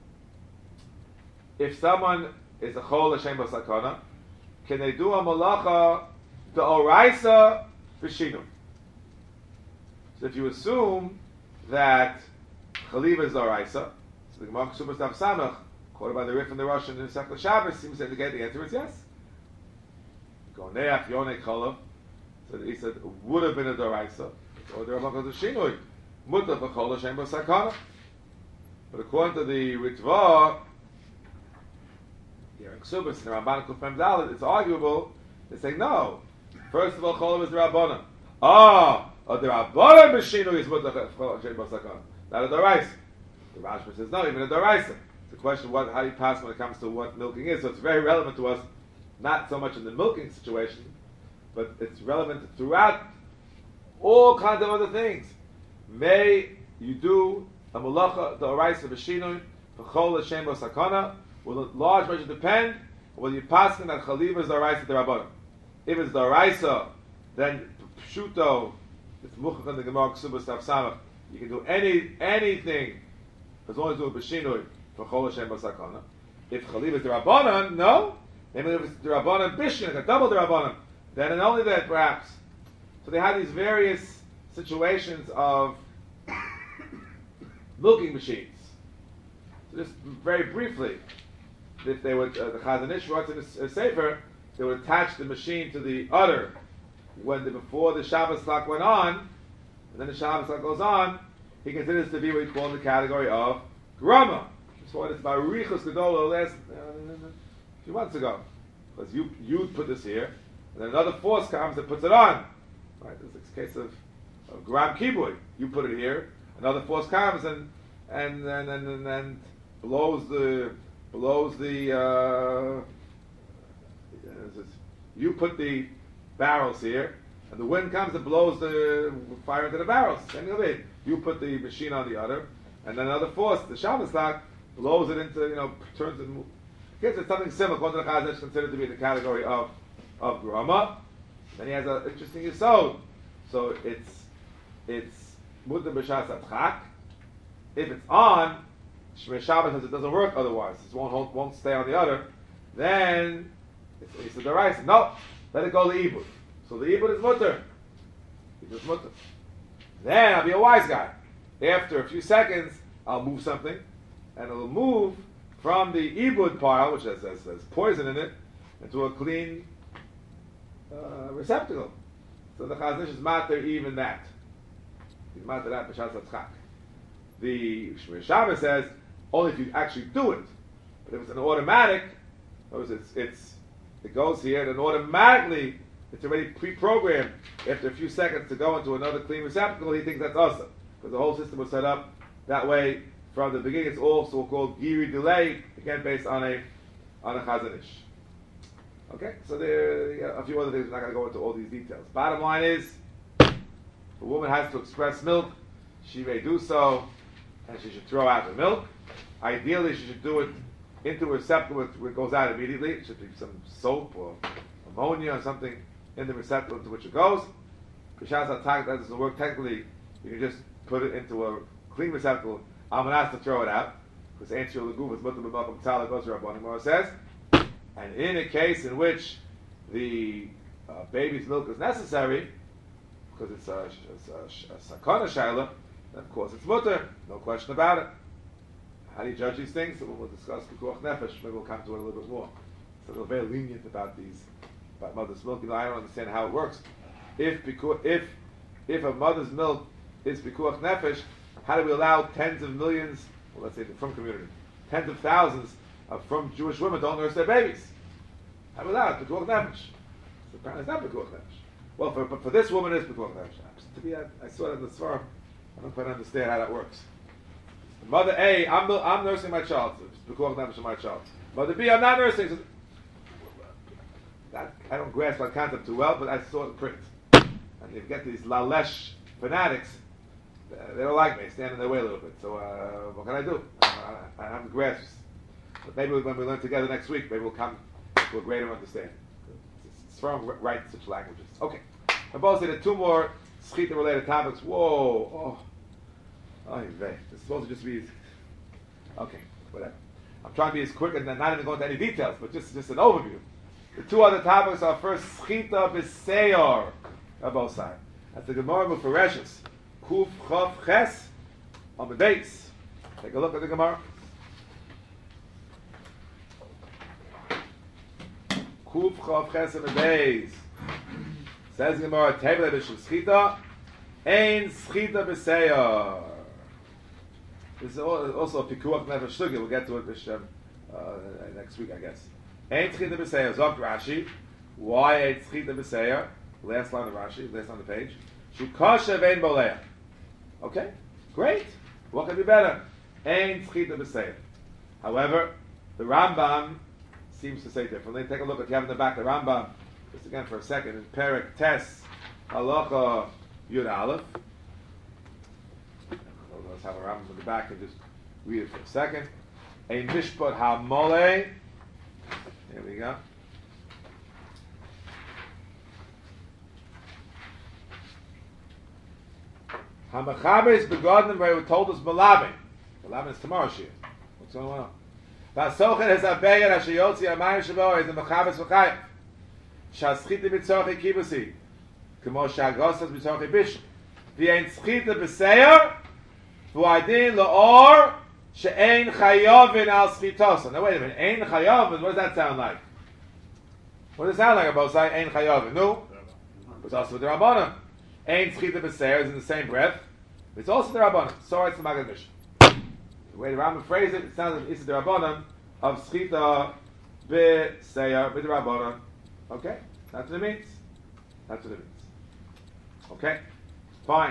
if someone is a Chol L'Shem B'Sakana? Can they do a malacha the Oraisa B'Shinu? So if you assume that Chaliva is the Oraisa, so the Gemara Ksubas Dav Samach, quoted by the Rif and the Rosh in the Sechel Shabbos, seems to indicate the answer is yes. Goneach Yonei Cholav, so he said would have been a Doraisa, or the Rabban goes to Shinui, Mutter B'Chol L'Shem B'Sakana. But according to the Ritva, here in Ksubas, in the Ramban Kufem Dalet, it's arguable. They say no. First of all, Cholav is the Rabbanon. The Rabbanon B'Shinui is Mutter B'Chol L'Shem B'Sakana. Not a Doraisa. The Rashba says no, even a Doraisa. It's a question of how you pass when it comes to what milking is. So it's very relevant to us, not so much in the milking situation, but it's relevant throughout all kinds of other things. May you do a malacha, the oraisa b'shinui, v'chol l'shem b'sakana, will in large measure depend on whether you pass in that chaliva is the oraisa the rabbanim. If it's the oraisa, then pshuto, it's muchach in the Gemara Ksubas Tav Samach. You can do anything as long as you do it b'shinui. If Chaliv is the Rabbanan, no. Maybe if it's the Rabbanan Bishyan, like a double the Rabbanan, then and only then perhaps. So they had these various situations of milking machines. So just very briefly, if they would, the Chazon Ish writes in a sefer, they would attach the machine to the udder before the Shabbos clock went on, and then the Shabbos clock goes on, he considers to be what we call in the category of grama. So it's about Riechus Gedolah last few months ago. Because you put this here, and then another force comes and puts it on. Right? This is a case of Gram Kibui. You put it here, another force comes and blows the you put the barrels here, and the wind comes and blows the fire into the barrels. Same thing of it. You put the machine on the other, and then another force, the Shabbos clock, blows it into, turns it. Gives it something similar. According to the Chazon Ish, considered to be the category of grama. Then he has an interesting yisod. So it's mutar b'shas atchak. If it's on, Shmei Shabbos says it doesn't work otherwise. It won't stay on the other. Then he said the rice. No, let it go to ibud. So the ibud is mutar. It's mutar. Then I'll be a wise guy. After a few seconds, I'll move something, and it'll move from the ibud pile, which has poison in it, into a clean receptacle. So the Chazon Ish is matter even that. He's matter that b'shas atzchak. The Shmei Shabbos says only if you actually do it. But if it's an automatic, it goes here, and automatically it's already pre-programmed after a few seconds to go into another clean receptacle. He thinks that's awesome. because the whole system was set up that way from the beginning. It's all so-called giri delay, again based on a Chazon Ish. Okay, so there are a few other things. We're not going to go into all these details. Bottom line is, if a woman has to express milk, she may do so, and she should throw out the milk. Ideally, she should do it into a receptacle where it goes out immediately. It should be some soap or ammonia or something in the receptacle into which it goes. B'shas HaTag, that doesn't work technically. You can just put it into a clean receptacle. I'm asked to throw it out, because Ain't Laguv is Mutter B'Malkum Tzala, goes Rabbanim Mora says. And in a case in which the baby's milk is necessary, because it's a sakana shaila, then of course it's mutter, no question about it. How do you judge these things? So we'll discuss Pikuach Nefesh. Maybe we'll come to it a little bit more. So they're very lenient about mother's milk. I don't understand how it works. If a mother's milk is Pikuach Nefesh, how do we allow tens of millions, well, let's say the from community, tens of thousands from Jewish women don't nurse their babies? How do we allow it? Pikuach Nefesh. So apparently it's not Pikuach Nefesh. Well, for this woman it's Pikuach Nefesh. I saw it in the Svar. I don't quite understand how that works. Mother A, I'm nursing my child. It's Pikuach Nefesh of my child. Mother B, I'm not nursing. So, I don't grasp that concept too well, but I saw the print. And you get these Lalesh fanatics, they don't like me. I stand in their way a little bit. So what can I do? I haven't grasped. But maybe when we learn together next week, maybe we'll come to a greater understanding. It's from right such languages. Okay. I'm both saying two more Schita related topics. Whoa. Oh, it's supposed to just be. Okay, whatever. I'm trying to be as quick and not even go into any details, but just an overview. The two other topics are first Schita b'Seyor on both sides. That's the Gemara Mufareshes. Kuf Chav Ches on the base. Take a look at the Gemara. Kuf Chav Ches on the base. Says the Gemara, Tevle b'Shem Schita, Ein Schita b'Seyor. This is also a Pikuach Nefesh Sugya. We'll get to it next week, I guess. Ein Schita b'Seyor. Zok Rashi. Why Ein Schita b'Seyor? Last line of Rashi, last line of the page. Shukasha vein boleah. Okay, great. What can be better? Ein Schita b'Seyor. However, the Rambam seems to say differently. Take a look at you have in the back the Rambam. Just again for a second in Perek Tes Halacha Yud Aleph. Let's have a Rambam in the back and just read it for a second. A Mishpat HaMoleh. There we go. HaMachabes begotten where we told us Malabin. Malabin is tomorrow's shir. What's going on? Vasochet has Abeya Rashayotzi Amayim Shabo is the Machabes V'chayim. Shaschita B'tzochi Kibusi. Kemo Shagosas B'tzochi Bishop. V'yein Schita B'Seyor V'adin L'or She'ein Chayovin Al Schitosa. Now wait a minute. Ein Chayovin, what does that sound like? What does it sound like about saying Ein Chayovin? No? It's also with the Rabbanan. Ein Schita B'Seyor is in the same breath. It's also the Rabbanan. So it's the Maggid Mishnah. The way the Rambam phrased it, it sounds like it's the Rabbanan of Schita B'Seyor with the Rabbanan. Okay? That's what it means. That's what it means. Okay? Fine.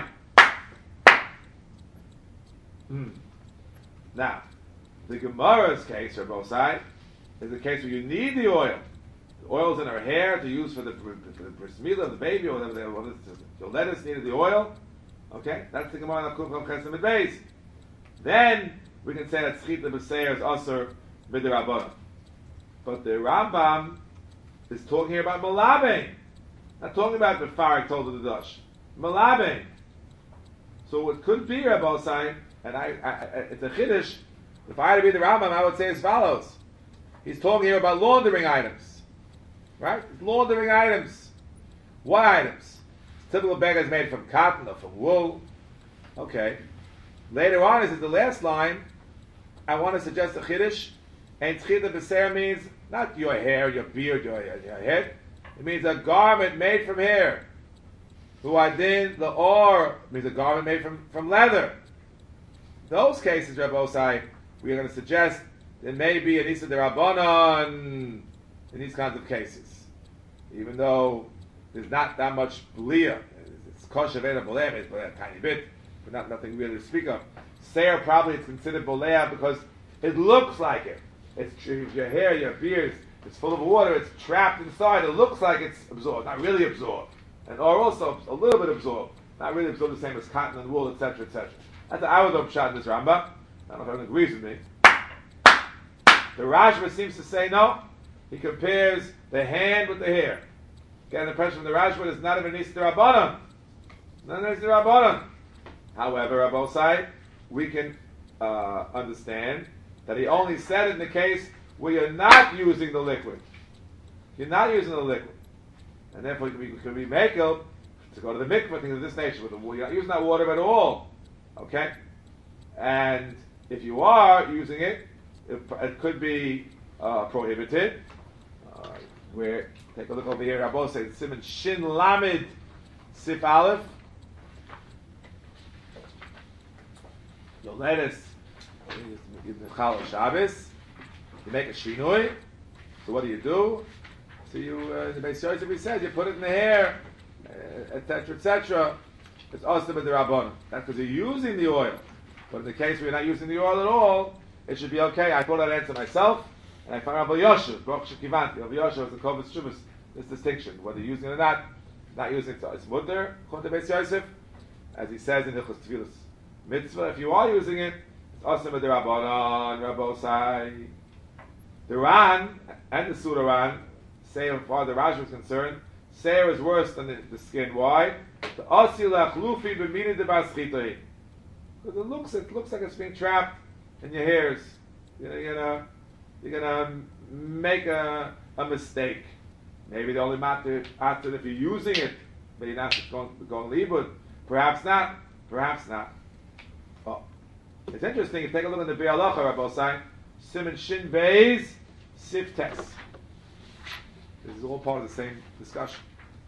Now, the Gemara's case, or both sides, is a case where you need the oil. The oil's in her hair to use for the bris milah of the baby, or whatever they want. The lettuce needed the oil. Okay? That's the Gemara of Kuf Chesed Midbeis. Then, we can say that Schita B'Seyor is also B'Derabbanan. But the Rambam is talking here about Malabin. Not talking about the Farik told of the Dush. Malabin. So it could be Rabbi Osai, and it's a Chiddush. If I had to be the Rambam, I would say as follows. He's talking here about laundering items. Right? Laundering items. What items? Typical bag is made from cotton or from wool. Okay. Later on, is the last line, I want to suggest a Chiddush, and Schita B'Seyor means not your hair, your beard, your head. It means a garment made from hair. Huadin L'or means a garment made from leather. Those cases, Rabbi Osai, we are going to suggest there may be an Issa D'Rabbanan in these kinds of cases. Even though there's not that much B'liya. It's kosher Veda B'leim, but a tiny bit. but nothing really to speak of. Seir probably it's considered bolea because it looks like it. It's your hair, your beard, it's full of water, it's trapped inside, it looks like it's absorbed, not really absorbed. And or also a little bit absorbed, not really absorbed the same as cotton and wool, etc., etc. That's the Awadom shot in this Rambam. I don't know if everyone agrees with me. The Rashba seems to say no. He compares the hand with the hair. Getting the impression from the Rashba is not even Nis Rabbanon. Not Nis Rabbanon. However, Abosai, we can understand that he only said it in the case where you're not using the liquid. You're not using the liquid. And therefore you could be makel to go to the mikveh, things of this nature. With the, you're not using that water at all. Okay? And if you are using it, it could be prohibited. Where, take a look over here, Rabbi says, Simon Shin Lamed Sif Aleph. You'll notice, in the Chal Shabbos, you make a shinui. So what do? So you, the Beis Yosef, he says, you put it in the hair, etc., etc. It's also with the Rabbanon. That's because you're using the oil. But in the case where you're not using the oil at all, it should be okay. I put that answer myself, and I found Rabbi Yosef, Baruch Shekivanti. Rabbi Yosef is the Kovos Shumas, this distinction, whether you're using it or not using it. So it's mutter, Chonte Beis Yosef, as he says in the Chos Tfilas Mitzvah. If you are using it, it's also with the Rabbanon, Rabbosai. The Ran and the Surah Ran say, as far as the Rashi is concerned, Seir is worse than the skin. Why? The Osilach Lufi b'mini debar schitoi. Because it looks like it's being trapped in your hairs. You're gonna make a mistake. Maybe the only matter after if you're using it, maybe not going libud. Perhaps not. Perhaps not. Oh, it's interesting. You take a look at the Biur Halacha, Rabbi Sai, Simon Shin Beis Sif Tes. This is all part of the same discussion.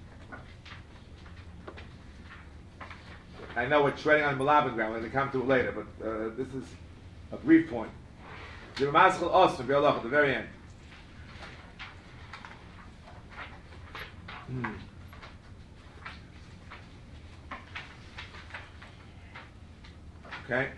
I know we're treading on Malabin ground. We're going to come to it later, but this is a brief point. The Ramaschal Osman, Biur Halacha, at the very end. Okay.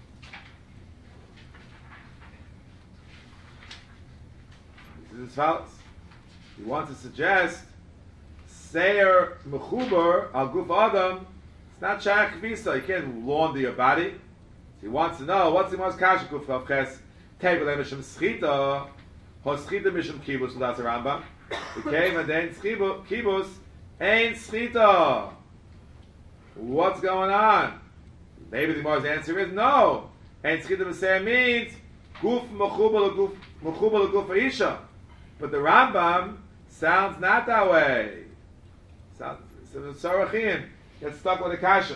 This is as follows. He wants to suggest Seir Mechuber Al Guf Adam. It's not Shayach Kvisa. You can't launder your body. He wants to know what's the most kasha Guf Avches Tevele Mishum Schita Ho Schita Mishum Kibus. That's a Rambam. He came and then Kibus ain't Schita. What's going on? Maybe the Gemara's answer is no. Ain't Schita B'Seir means Guf Mechuber Guf Aisha. But the Rambam sounds not that way. So the Sarachim gets stuck with a kasha.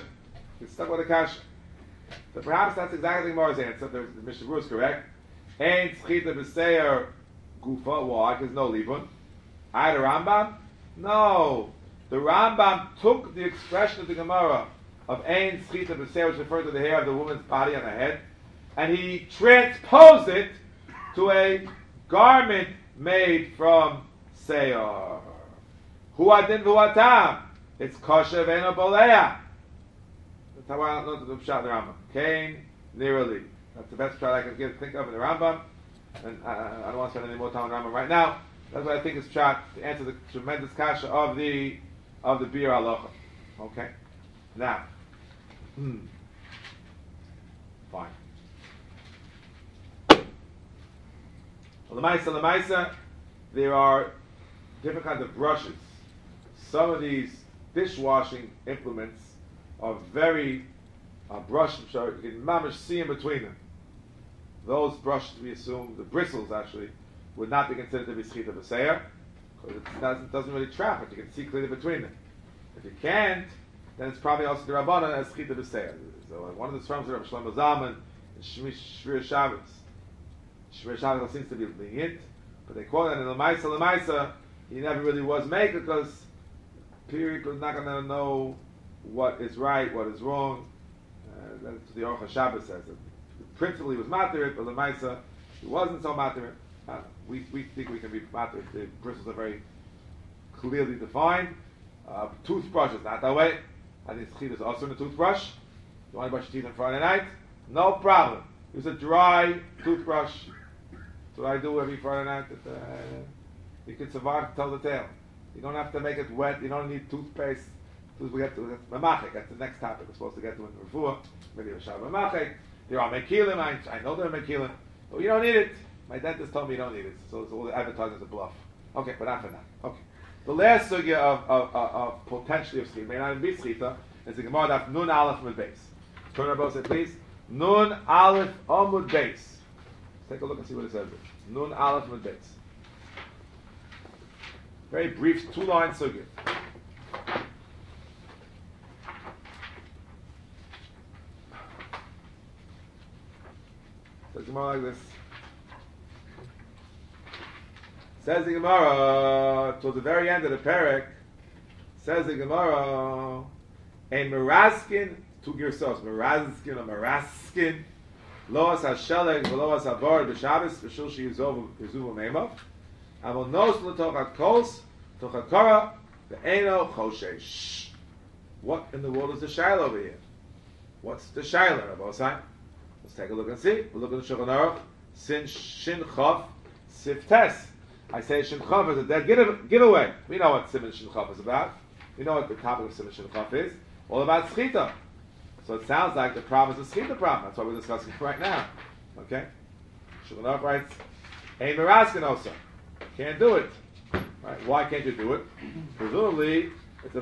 But perhaps that's exactly the Gemara's answer. The Mishnah Berurah is correct. Ain't Schita B'Seir Gufa. Why? Because no libun. I the Rambam? No. The Rambam took the expression of the Gemara of Ein Schita B'Seir, which referred to the hair of the woman's body on the head, and he transposed it to a garment made from Seir. Huadin v'huatam. It's kosher v'eno boleya. That's how I know the Pshat in the Rambam. Cain, nearly. That's the best shot I can think of in the Rambam. And I don't want to spend any more time on the Rambam right now. That's what I think is Pshat to answer the tremendous kasha of the Biur Halacha. Okay? Now. Fine. Lamaisa, there are different kinds of brushes. Some of these dishwashing implements are very brushed, which you can mamish see in between them. Those brushes, we assume, the bristles actually, would not be considered to be Schita B'Seir, because it doesn't really trap it. You can see clearly between them. If you can't, then it's probably also the Rabbanan as Schita B'Seir. So one of the terms of Shlomo Zalman is Shmir Shabbos. Shmir Shabbos seems to be lenient, but they call it in Lamaisa, he never really was maker because period was not going to know what is right, what is wrong. That's what the Aruch HaShabbos says. Principally he was materit, but Lamaisa he wasn't so materit. We think we can be materit. The bristles are very clearly defined. Toothbrush is not that way. I think Schita is also in a toothbrush. You want to brush your teeth on Friday night? No problem. Use a dry toothbrush. That's what I do every Friday night. You can survive to tell the tale. You don't have to make it wet. You don't need toothpaste. We get to Mamachik. That's the next topic we're supposed to get to in the Refuah. Maybe a Shabbat Mamachik. There are Mekilim. I know there are Mekilim. But you don't need it. My dentist told me you don't need it. So all the advertising is a bluff. Okay, but not for now. Okay. The last sugya of potentially of schita, may not even be schita, is the Gemara daf Nun Aleph Amud Beis. Turn our both, please. Nun Aleph Amud Beis. Let's take a look and see what it says. Nun Aleph Amud Beis. Very brief, 2-line sugya. Says the Gemara like this. Says the Gemara, till the very end of the parak, says the Gemara, a meraskin, two girsos, meraskin or meraskin, loas hashelek, loas havar, b'shabes, b'shul shi yizuvu meimov, avol nos l'toch hakos, toch hakora, ve'eno choshesh. What in the world is the shaila over here? What's the shaila, Rabbi Osai? Let's take a look and see. We'll look at the Shulchan Aruch, Sin Shin Chav, Sif Tes. I say Shin Chav is a dead giveaway. We know what Simon Shin Chav is about. We know what the topic of Simon Shin Chav is. All about Schita. So it sounds like the problem is a Schita problem. That's what we're discussing right now. Okay? Shulchan Aruch writes, Ein Meraskin also. Can't do it. Right? Why can't you do it? Presumably, it's an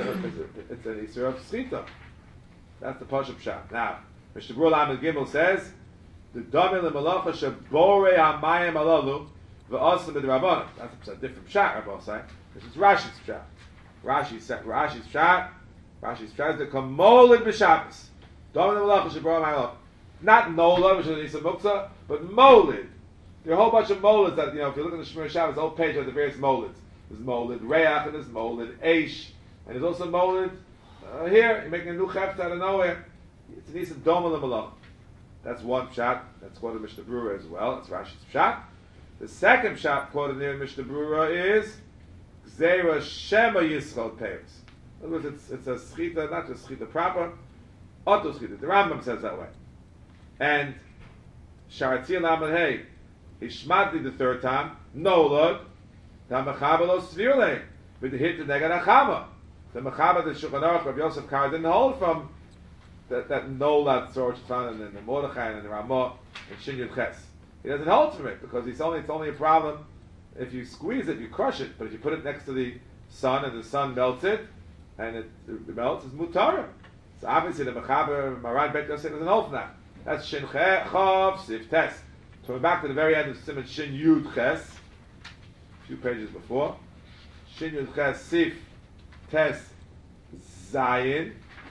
Isra of Schita. That's the Pashup Shah. Now, Mr. Brul Ahmed Gimel says, the Domil Malacha Shabore HaMayim Alalu V'Osam B'Drabanan. That's a different shot, Rabbi say. This is Rashi's shot. Rashi's shot is the Kamolid B'Shabbos. Domil Malacha Shabore HaMayim Alalu. Not Nola, which is Isa Muksa, but Molid. There are a whole bunch of Molids that, if you look at the Shemir Shabbos, the whole page has the various Molids. There's Molid Reach, and there's Molid Eish, and there's also Molid here. You're making a new cheft out of nowhere. It's an Isa Domil Malacha. That's one shot. That's quoted in Mishnah Brura as well. That's Rashi's shot. The second shot quoted near Mishnah Brura is Gzeira Shema Yisrael Peiros. In other words, it's a schita, not just schita proper, auto schita. The Rambam says that way. And Sharatzil Lamed Hey, Ishmatli the third time, no log, the Mechabalo Svirle, with the hit the Negad Achama. The Mechaba, the Shulchan Aruch, Rabbi Yosef Kar didn't hold from that Nolad Sorge found in the Mordechai and the Ramah and Shin Yud Ches. He doesn't hold from it because it's only a problem if you squeeze it, you crush it. But if you put it next to the sun and the sun melts it, and it melts, it's mutara. So obviously the Mechaber Maran Bet Yosef doesn't hold from that. That's Shin Chav Sif Tes. So we're back to the very end of Simon Shin Yud Ches, a few pages before. Shin Yud Ches Sif Tes Zayin.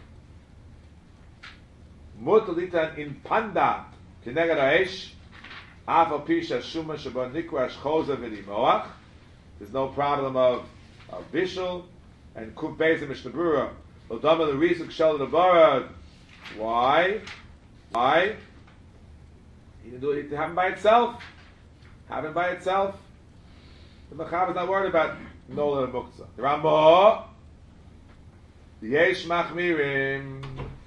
Mutalitan in Panda Kinegad Aish Afal Pisha Shuma Shabbat Nikrash Choza V'Limoach. There's no problem of Bishul and Kuf Beis and Mishnah Brura. L'dama l'risuk shel l'varad. Why? He didn't do it to have him by itself. Have him by itself. The Mechaber is not worried about Nola and Muktzah. The Ramah Yesh Machmirim.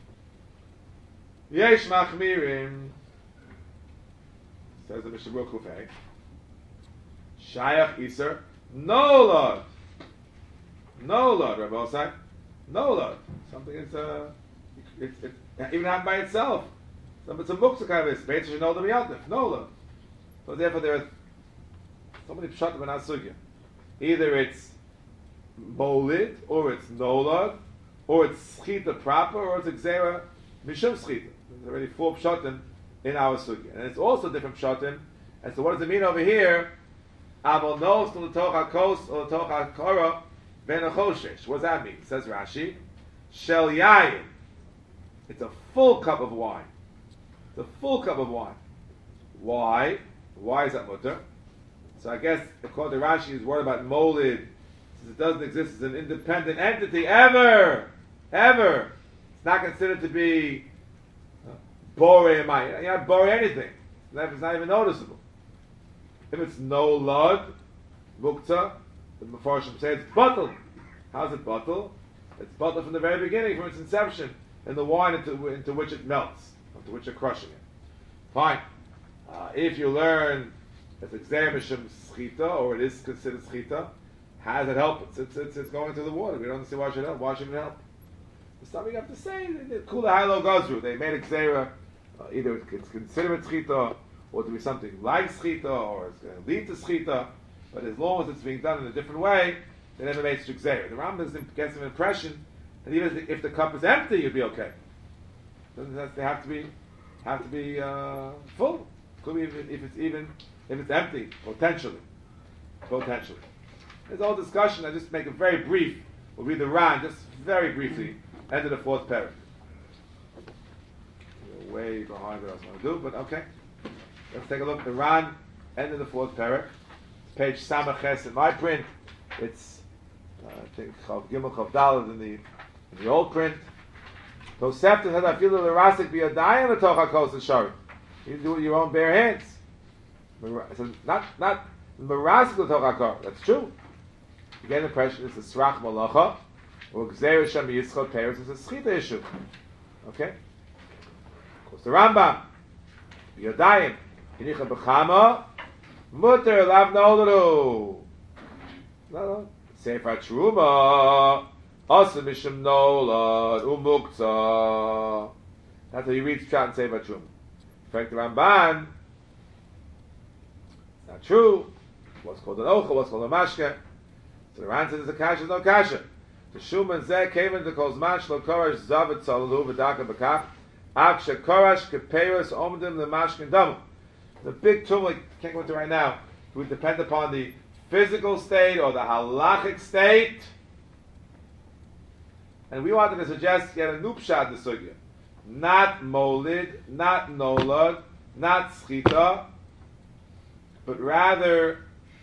Yesh Machmirim. Says the Mishnah Brura Kufay. Shayach Iser. No Lord. No Lord, Rabbi Osai. No Lord. Something it's even have by itself. It's a muktzah kind of this. Beit should know the miyadif. No Lord. So therefore there are so many pshatim in Asugya. Either it's molid, or it's nolod, or it's schita proper, or it's xera mishum schita. There's already 4 pshatim in our sugya. And it's also different pshatim. And so what does it mean over here? Avol nos to l'toch hakos or l'toch hakora ben achoshesh. What does that mean? Says Rashi. Shel yayin. It's a full cup of wine. It's a full cup of wine. Why? Why is that mutter? So I guess according to Rashi, he's worried about molid. Since it doesn't exist as an independent entity ever. It's not considered to be bore amayim. You're not bore anything. It's not even noticeable. If it's no lud, muktzah, the Mefarshim say it's bottle. How's it bottle? It's bottle from the very beginning, from its inception. in the wine into which it melts, into which you're crushing it. Fine. If you learn it's Gzeira Mishum Schita, or it is considered Schita, how does it help? It's going to the water. We don't see why it should help. Why should it help? There's something you have to say. Kula Hailo Gazru. They made a Gzeira, either it's considered Schita, or to be something like Schita, or it's going to lead to Schita, but as long as it's being done in a different way, they never made strict Gzeira. The Rambam gets an impression that even if the cup is empty, you'd be okay. They have to be full. Could be if it's empty, potentially. There's all discussion. I just make it very brief. We'll read the Ran just very briefly. End of the fourth paragraph. We're way behind what I was going to do, but okay. Let's take a look at the Ran. End of the fourth paragraph. It's page Samaches in my print. It's I think Chav Gimel Chav Daled in the old print. Tosefta said, "I feel the rasik be a dying of tocha kos and shari." You do it with your own bare hands. So not merasik l'tochakar. That's true. You get the impression it's a srach malacha, or gzeir shem yitzchot peres is a schita issue. Okay. Of course, the Rambam yadayim yinicha b'chama muter lav noladu. No. Sefer Truma asa mishum nolad umukta. That's how you read Pshat and Sefer Truma. In fact, the Ramban, it's not true. What's called an ocha, what's called a mashke. So the Ramban says it's a kasha, no kasha. The Shuman Zeh came into Kozman Shlo Korash Zavet Tzalalu V'Daka B'Kach Av Shekorash Keperos Omdim L'Mashkin Damu. The big tumult, can't go into right now, it would depend upon the physical state or the halachic state. And we wanted to suggest get a new pshat the sugya. Not molid, not nolad, not schita, but rather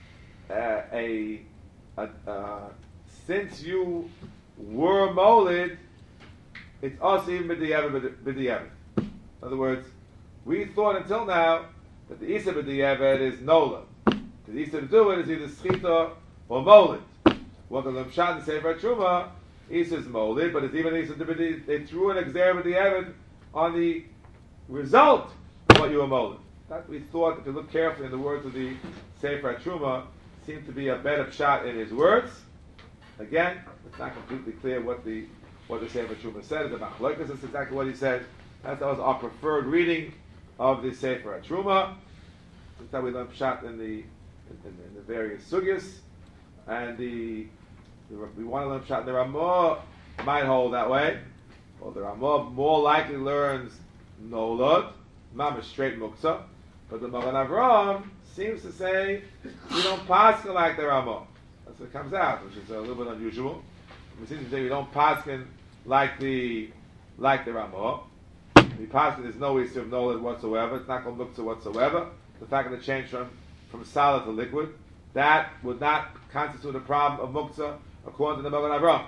since you were molid, it's also even b'di'evet. In other words, we thought until now that the isa b'di'evet is nolad. The isa to do it is either schita or molid. What the Lamshat and Sefer Truma, isa is molid, but it's even isa to be. They threw an exer b'di'evet on the result of what you were molid. That we thought, if you look carefully in the words of the Sefer Truma, seemed to be a better pshat in his words. Again, it's not completely clear what the Sefer Truma said. The Machlokes is exactly what he said. That was our preferred reading of the Sefer Truma. That's how we learn pshat in the various sugyas, and we want to learn pshat. The Ramah might hold that way. Well, the Ramah more likely learns nolad, mama straight muktzah, but the Magen Avraham seems to say we don't paskin like the Ramah. That's what comes out, which is a little bit unusual. We seem to say we don't paskin like the Ramah. The paskin there's no issue of nolad whatsoever. It's not called muktzah whatsoever. The fact that it changed from solid to liquid, that would not constitute a problem of muktzah according to the Magen Avraham.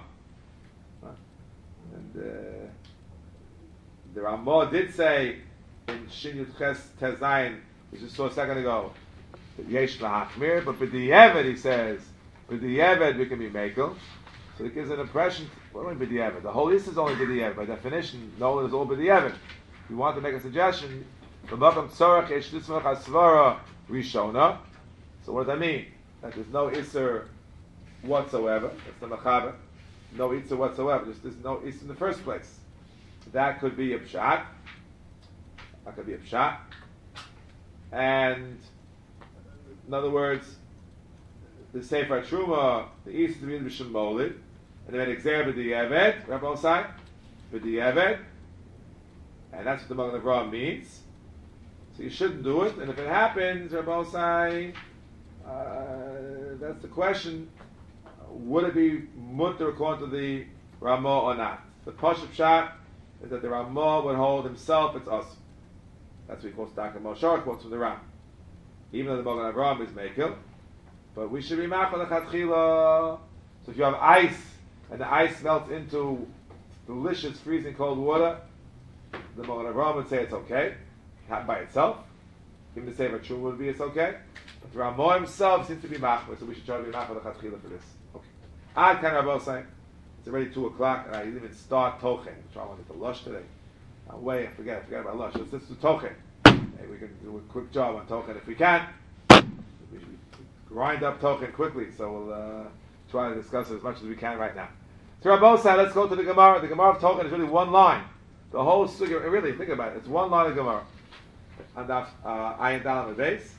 And the Ramah did say in Shin Yud Ches Tezayin, which we saw a second ago, that Yesh Lahachmir, but b'di'evet he says, b'di'evet we can be mekel. So it gives an impression, what do you mean b'di'evet? The whole list is only b'di'evet. By definition, no is all b'di'evet. If you want to make a suggestion, b'makam tzorach yesh tismach asvara rishona. So what does that mean? That there's no iser whatsoever. That's the mechaber. No iser whatsoever. There's no iser in the first place. That could be a pshat. That could be a pshat. And in other words, the Sefer Truma, the East of the B'Shem Molid, and then Exer b'di'evet, Rabbi Osai, b'di'evet, and that's what the Magen Avraham means. So you shouldn't do it, and if it happens, Rabbi Osai, that's the question, would it be mutter according to the Ramah or not? The Pashup Pshat is that the Ramah would hold himself, it's us. That's what he quotes Dr. Moshe quotes from the Ram. Even though the Magen Avraham is Mekel, but we should be machal lechatchila. So if you have ice, and the ice melts into delicious freezing cold water, the Magen Avraham would say it's okay, not by itself. Even the Sefer Truma would be it's okay. But the Ramah himself seems to be machal, so we should try to be machal lechatchila for this. Okay. Ad kan Rabbi saying, It's already 2 o'clock, and I didn't even start Tochen. I'm trying to get the Lush today. I forget about Lush. Let's do Tochen. Hey, we can do a quick job on Tochen if we can. We should grind up Tochen quickly, so we'll try to discuss it as much as we can right now. So Rabosai, let's go to the Gemara. The Gemara of Tochen is really one line. The whole sugya, really, think about it. It's one line of Gemara. And that's Ayin Dalam Beis.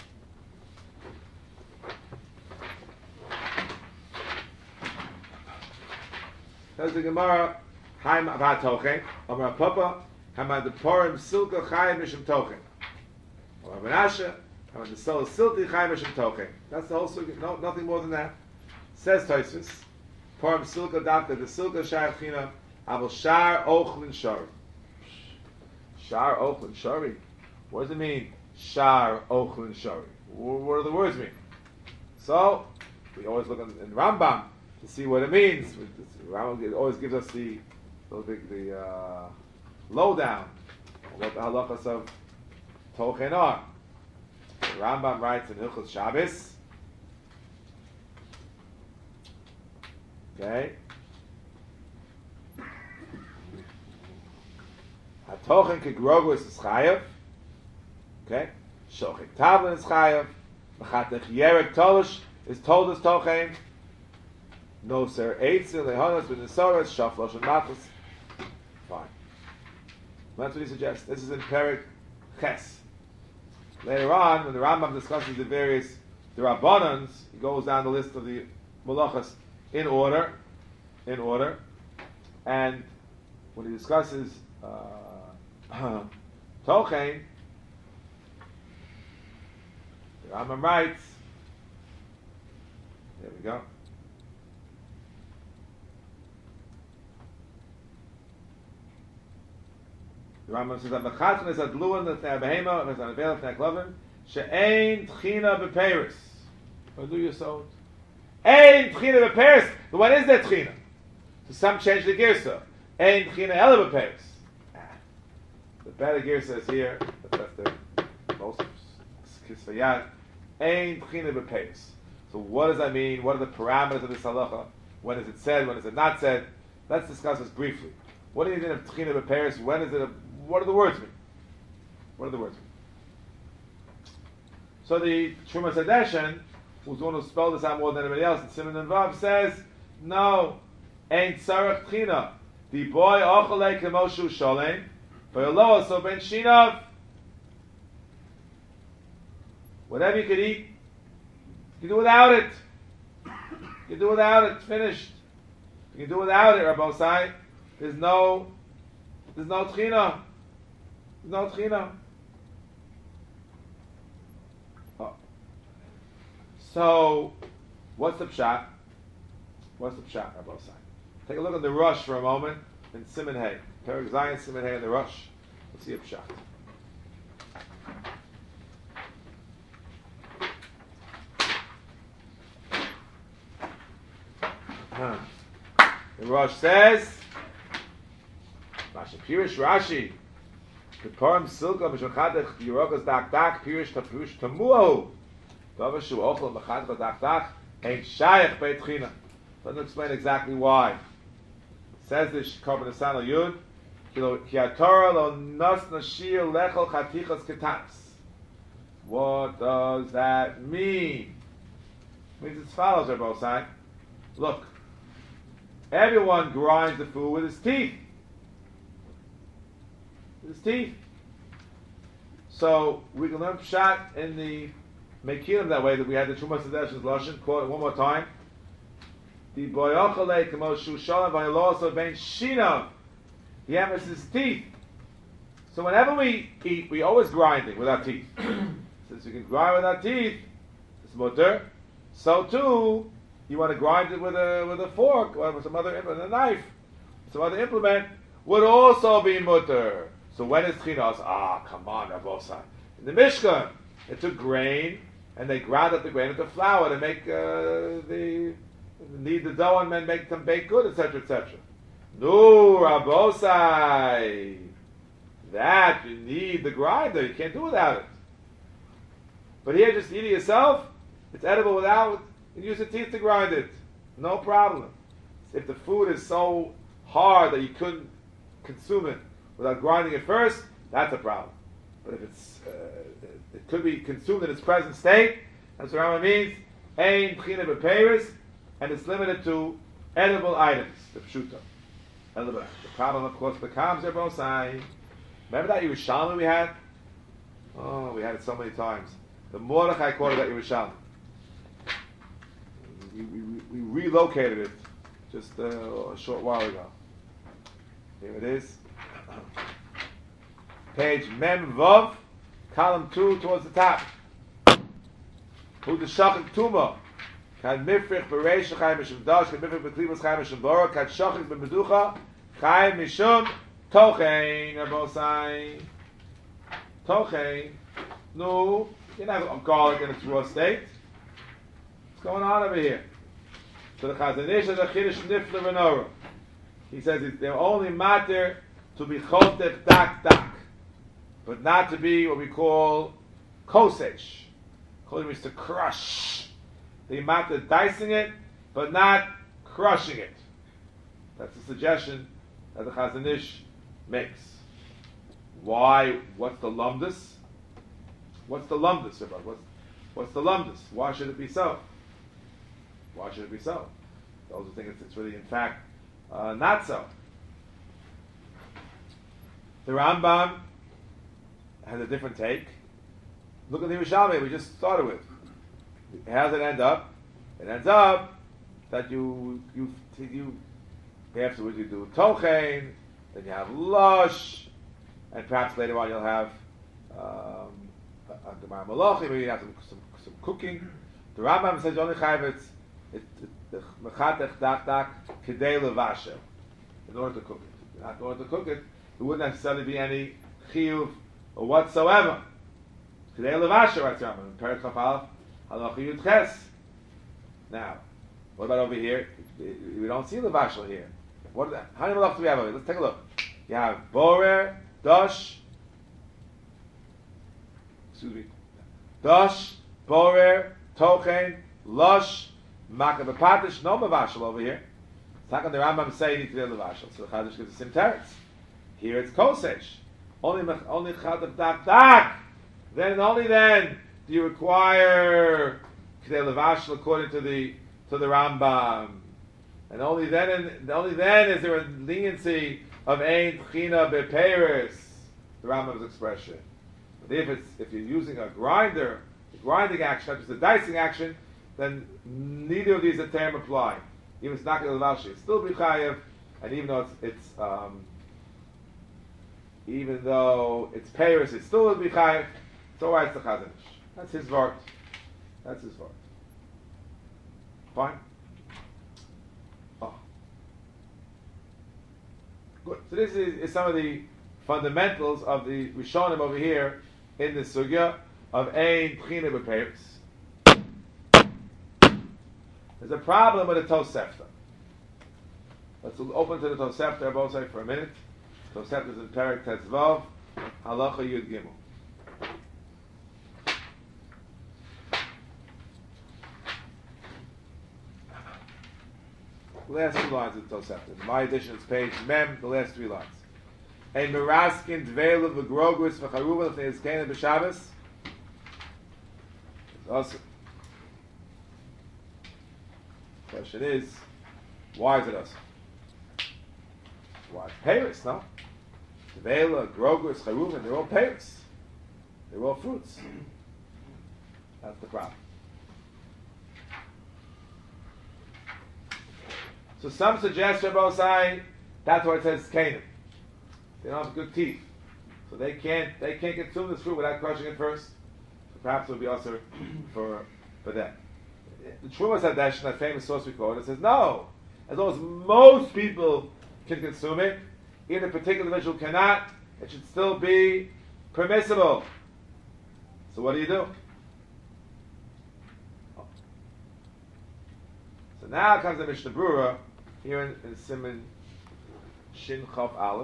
Says the Gemara, Haim Avad Tochen, Amar Papa, Hamad the Purim Silka Chayim Mishim Tochen. Or Menashe, Hamad the Sol Silti Chayim Mishim Tochen. That's the whole sugya. No, nothing more than that. Says Tosfos, Purim Silka Dafka, the Silka Shar China, Aval Shar Ochlin Shari. Shar Ochlin Shari. What does it mean? Shar Ochlin Shari. What do the words mean? So, we always look in Rambam to see what it means. Rambam always gives us the lowdown on what the halachas of Tochen are. The Rambam writes in Hilchos Shabbos. Okay. HaTochen kegrogos is chayav. Okay. Shochik tavlin is chayav. V'chatech yerek tolish is told as Tochen. No sir eitzil lehonos b'nesoras shaflosh and matos. Fine. That's what he suggests. This is in Perik Ches. Later on, when the Rambam discusses the various Rabbanans, he goes down the list of the Malachas in order, and when he discusses Tochen, the Rambam writes, there we go. The Rambam says that Bechatron is adluan the behema is unveiled from klovim she'ain tchina beperis. Or do you so? Ain tchina beperis. But what is that tchina? So some change the girsa. Ain tchina ela beperis. The better girsa is here. That's the most kisvayat. Ain tchina beperis. So what does that mean? What are the parameters of this halacha? When is it said? When is it not said? Let's discuss this briefly. What do you mean of tchina beperis? When is it? What do the words mean? So the Trumas Hadeshen, who's the one who spelled this out more than anybody else, in Simon and Vav says, no, ain't tzarech tchina. The boy ochalei kemoshu sholem, v'yolo so ben shinav. Whatever you could eat, you can do without it. Finished. You can do without it, Rabbosai. There's no tchina. Oh. So, what's the pshat? Rabbosai? Take a look at the Rush for a moment in Siman Hay. Perek Zayin Siman Hay in the Rush. Let's see a pshat. The Rush says, Pirish Rashi, the Purim Silka Mishachadech Yerokas Dak Dak Pirish Tapush Tamuahu Davashu Ochel Machadech Dak Dak Ain't Shayach Beit China. Doesn't explain exactly why. It says this Korban Nesan Yud Ki HaTorah Lo Nas Nashir Lechel Chatichas Ketanis. What does that mean? It means as follows, Rabbosai. Look, everyone grinds the food with his teeth. So we can learn pshat in the Mekilim that way, that we had the Trumas Hadesh's Lashon. Quote it one more time. The boyochalei kemoshu shalom v'yaloso ben shina. He hammers his teeth. So whenever we eat, we always grinding with our teeth. Since we can grind with our teeth, it's mutter. So too, you want to grind it with a fork or with some other implement, a knife, some other implement would also be mutter. So when is tchinas? Come on, Rabbosai. In the Mishkan, it took grain and they ground up the grain into flour to make knead the dough and then make them bake good, etc., etc. No, Rabbosai. That you need the grinder. You can't do without it. But here, just eat it yourself. It's edible without. You use the teeth to grind it. No problem. if the food is so hard that you couldn't consume it without grinding it first, that's a problem. But if it could be consumed in its present state, that's what Rambam means, ein b'china b'peiros, and it's limited to edible items, the pshuta. The problem, of course, becomes they're both saying. Remember that Yerushalmi we had? Oh, we had it so many times. The Mordechai quoted that Yerushalmi. We relocated it just a short while ago. Here it is. Page Mem Vav, column 2 towards the top. Who the Shachik Tuma? Kan Mifrich Bereish Chaim Mishum Dash, kan Mifrich Beklivus Chaim Mishum Bora, kan Shachik Bemeducha, Chaim Mishum Tochein, Abosai. Tochein. No, you don't have garlic in its raw state. What's going on over here? So the Chazanish is a Chiddush Nifle Renora. He says they're only matter to be Chotech Dak Dak, but not to be what we call Kosesh. Kosesh means to crush. They matter dicing it, but not crushing it. That's the suggestion that the Chazanish makes. Why? What's the lumdus? What's the lumdus about? What's the lumdus? Why should it be so? Why should it be so? Those who think it's really, in fact, not so. The Rambam has a different take. Look at the Yerushalmi we just started with. How does it end up? It ends up that you afterwards you do tochein, then you have lush, and perhaps later on you'll have a gemar malachi, maybe you have some cooking. The Rambam says only chayv the mechatech dak dak kedei levasher, in order to cook it. Not in order to cook it, there wouldn't necessarily be any chiyuv or whatsoever. Kedei levasher, writes Rambam in Perek Chaf Aleph, halacha yud ches. Now, what about over here? We don't see levashel here. How many malachos do we have over here? Let's take a look. You have borer, dosh, borer, tochen, lush, makabapatish, no mavashel over here. It's not going the Rambam say you need to do levashel. So the Chadash gives the same teretz. Here it's kosesh. Only chadav dak dak. Then and only then do you require kedei levashel according to the Rambam. And only then is there a leniency of ein b'china b'peiros, the Rambam's expression. But if you're using a grinding action, not just a dicing action, then neither of these term apply. Even if it's not going to it's still b'chayev, and even though it's peiros, it's still b'chayev. So why it's the Chazanish? That's his vart. Fine. Good. So this is some of the fundamentals of the Rishonim over here in the sugya of ein b'china b'peiros. There's a problem with the Tosefta. Let's open to the Tosefta both sides for a minute. Tosefta is in Perek Tetzvav, halacha yud gimel. The last 2 lines of the Tosefta. In my edition, it's page Mem, the last 3 lines. Ein meraskin dveil v'grogris v'charuva l'fnei b'Shabbos. Awesome. The question is, why is it awesome? Why? Peiros, no? Dveil, grogris, charuva, they're all peiros. They're all fruits. That's the problem. So some suggest Rabbi Osai, that's why it says Canaan. They don't have good teeth, so they can't consume this fruit without crushing it first. So perhaps it would be also for them. The Trumas Hadesh, that famous source we quote, it says no. As long as most people can consume it, even a particular individual cannot, it should still be permissible. So what do you do? So now comes the Mishnah Brura here in Siman Shin Chav Aleph.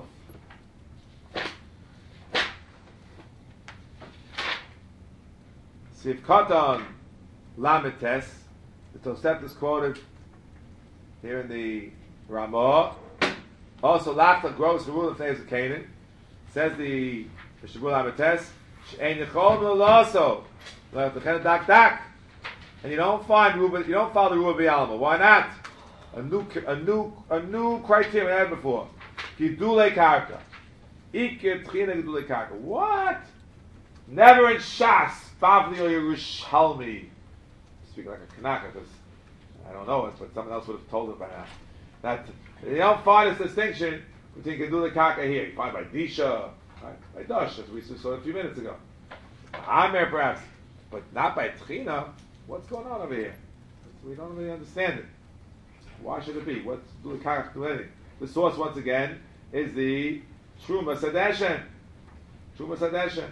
Siv Katan Lametes, the Tosefta is quoted here in the Ramah. Also, Lachta grows the rule of Tnei Canaan. Says the Shabul Hamates, She'en Yechol V'Laso, L'Chein Dak Dak. And you don't find Ruba, you don't follow the Ruba B'Alma. Why not? A new criteria we had before. Gidulei Karka. Ikir Tchina Gidulei Karka. What? Never in Shas, Bavli or Yerushalmi. Speaking like a Kanaka, because I don't know it, but someone else would have told it by now. That you don't find this distinction between Gedulei Karka here. You find by Disha, by Dash, as we saw a few minutes ago. Amer perhaps, but not by Tchina. What's going on over here? We don't really understand it. Why should it be? What's Gedulei Karka do anything? The source, once again, is the Truma Sadeshen. Truma Sadeshen.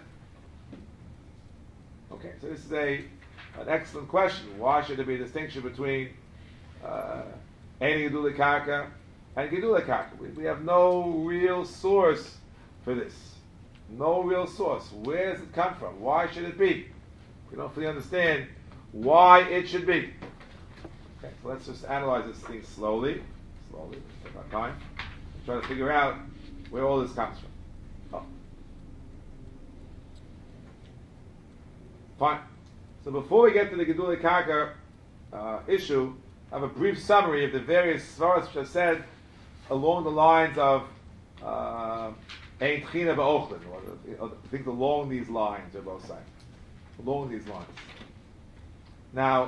Okay, so this is an excellent question. Why should there be a distinction between any Gedulei Karka and Gedulei Karka? We have no real source for this. No real source. Where does it come from? Why should it be? We don't fully understand why it should be. Okay, so let's just analyze this thing slowly. Slowly, take our time. Try to figure out where all this comes from. Fine. So before we get to the Gedulei Karka issue, I have a brief summary of the various svaros which I said along the lines of Ein Tchina B'Ochlin, or things along these lines, or both sides. Along these lines. Now,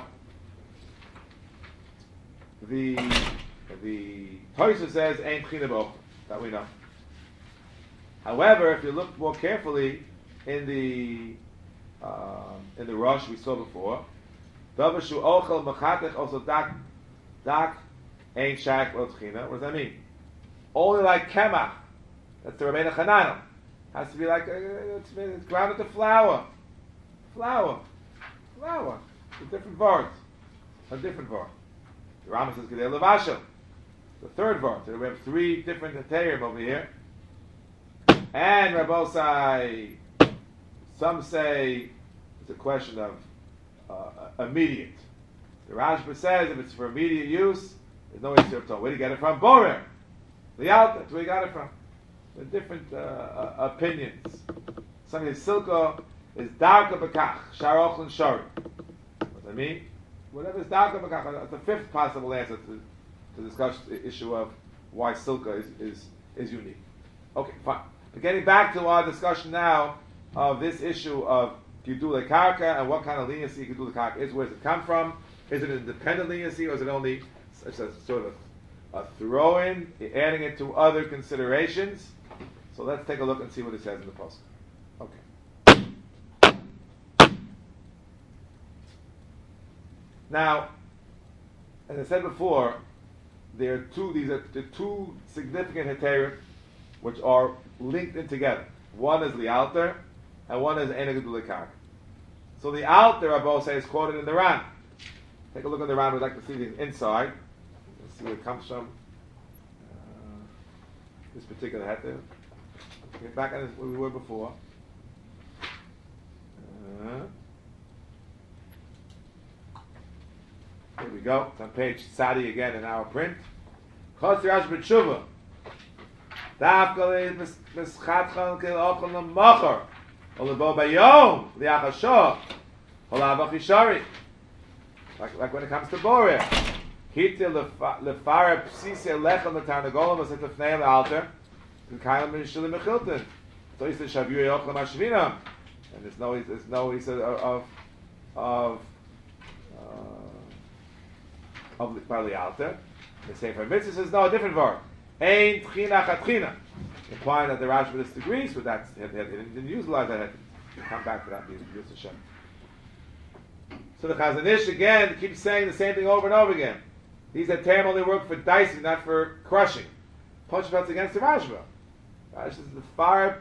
the Tosha says Ein Tchina B'Ochlin, that we know. However, if you look more carefully in the Rosh we saw before, Davashu Ochel Mechatech also Dak Ein Shak L'Tchina. What does that mean? Only like Kemach. That's the Rabbeinu Chananel. Has to be like it's grounded to flour. Flour. It's a different word. A different word. The Rambam says Gedei Levashel. The third word. So we have three different Heterim over here. And Rabbosai, some say it's a question of immediate. The Rashba says if it's for immediate use, there's no issue of Where do you get it from? Borer. The Alta, that's where you got it from. There are different opinions. Some say Silko is Darka Bekach, Sharochlin Shari. What does that mean? Whatever is Darka Bekach, that's the fifth possible answer to discuss the issue of why Silka is unique. Okay, fine. But getting back to our discussion now of this issue of Gedulei Karka and what kind of leniency Gedulei Karka is, where does it come from? Is it an independent leniency, or is it only such a sort of a throw-in, adding it to other considerations? So let's take a look and see what it says in the post. Okay. Now, as I said before, these are the two significant heterim which are linked in together. One is the Alter, and one is Ein Gedulei Karka. So the Alter, Rabbi say, is quoted in the Ran. Take a look at the Ran. We'd like to see the inside. Let's see where it comes from. This particular heter. Get back on where we were before. Here we go. It's on page Sadi again in our print. Chos Rash B'Tshuva. Dafka Mischatchan K'Ochel L'Machar Olebo Bayom Liachashah Olav Achishari. Like when it comes to Borer. Hitil Lefara Psise Lechem L'Tarnagolam was at the Fnei L'Alter and Kailam B'Nishilim Mechilton. So he said Shavir Yochel Mashvina. And there's no he said of the Alter. The Sefer Mitzvah says no, a different word. Ein Tchina Chatchina. Implying that the Rashba disagrees with that. He didn't utilize that. We'll come back to that. So the Chazon Ish again keeps saying the same thing over and over again. These are term only work for dicing, not for crushing. Ponchfeld's against the Rashba. Rashba is the fire.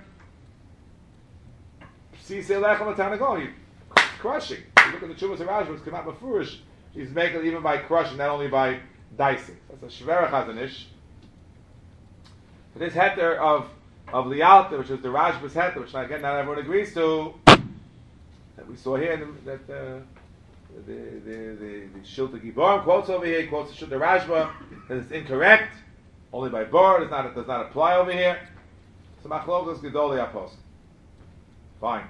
Crushing. You look at the Chumas of Rashba, it's come out befurish. He's making it even by crushing, not only by dicing. That's a Shvera Chazon Ish. But this heter of Lialta, which is the Rashba's heter, which again not everyone agrees to, that we saw here that the Shilta Giborim quotes over here, he quotes the Rashba, that it's incorrect. only by bar. It does not apply over here. So machlokas gedolei apos. Fine.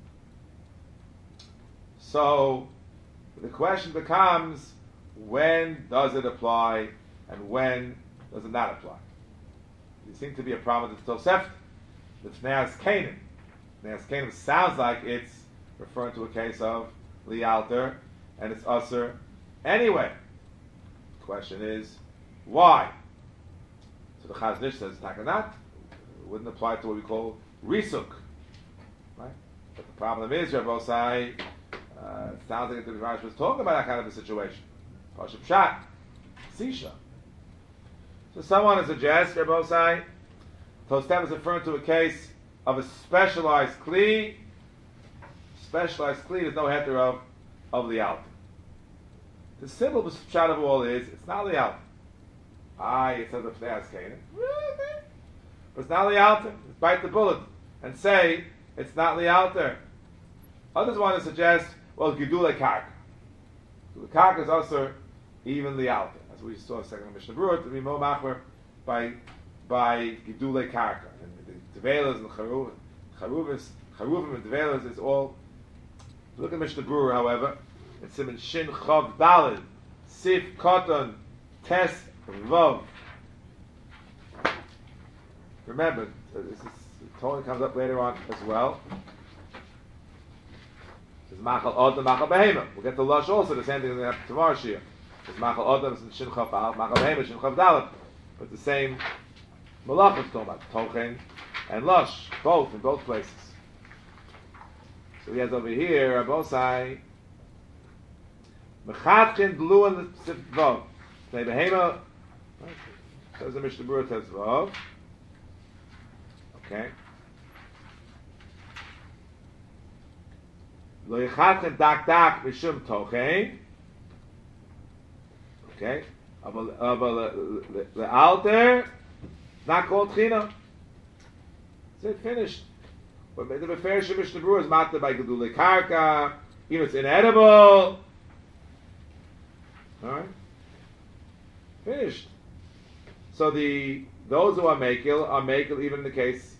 So the question becomes, when does it apply and when does it not apply? There seems to be a problem with the Tosefta. The Tneas Canaan. Tneas Canaan sounds like it's referring to a case of Lialter, and it's Usser anyway. The question is, why? So the Chazon Ish says Takanat wouldn't apply to what we call Risuk. Right? But the problem is, Rabbosai, it sounds like the Rashi was talking about that kind of a situation. Pashut Pshat, Sisha. So someone suggests, Rabbosai, Tosefta is referring to a case of a specialized Kli. Specialized Kli, there's no heter of Lialter. The simple Pshat of all is, it's not Lialter. It says the Tneas Canaan. Really? But it's not Lialter. Just bite the bullet and say, it's not Lialter. Others want to suggest, well, Gedulei Karka. Gedulei Karka is also even Lialter. As we saw second Mishnah Berurah, to be more machmer by Gedulei Karka. And the Tevelas and Charuvim and Tevelas is all. Look at Mishnah Berurah, however. It's in Shin Chav Daled, Sif Koton, Tes Vav. Remember, this totally comes up later on as well. It's Machal Odom, Machal Behema. We'll get to Lush also, the same thing we have tomorrow Shia. It's Machal Odom, it's Shin Chav Al, Machal Behema, Shin Chav Daled. But the same Malach is talking about, Tochen and Lush, both, in both places. So he has over here, Abosai, Mechatkin Blu and the Vav. Say Behema, says the Mishnah Berurah says Vav. Okay. Lo yechatchen dak dak mishum tochein. Okay. The altar not called china. That's it. Finished. But the Beferish Mishnah Berurah is matter by gedulei karka. Even it's inedible. All right. Finished. So those who are makil even in the case.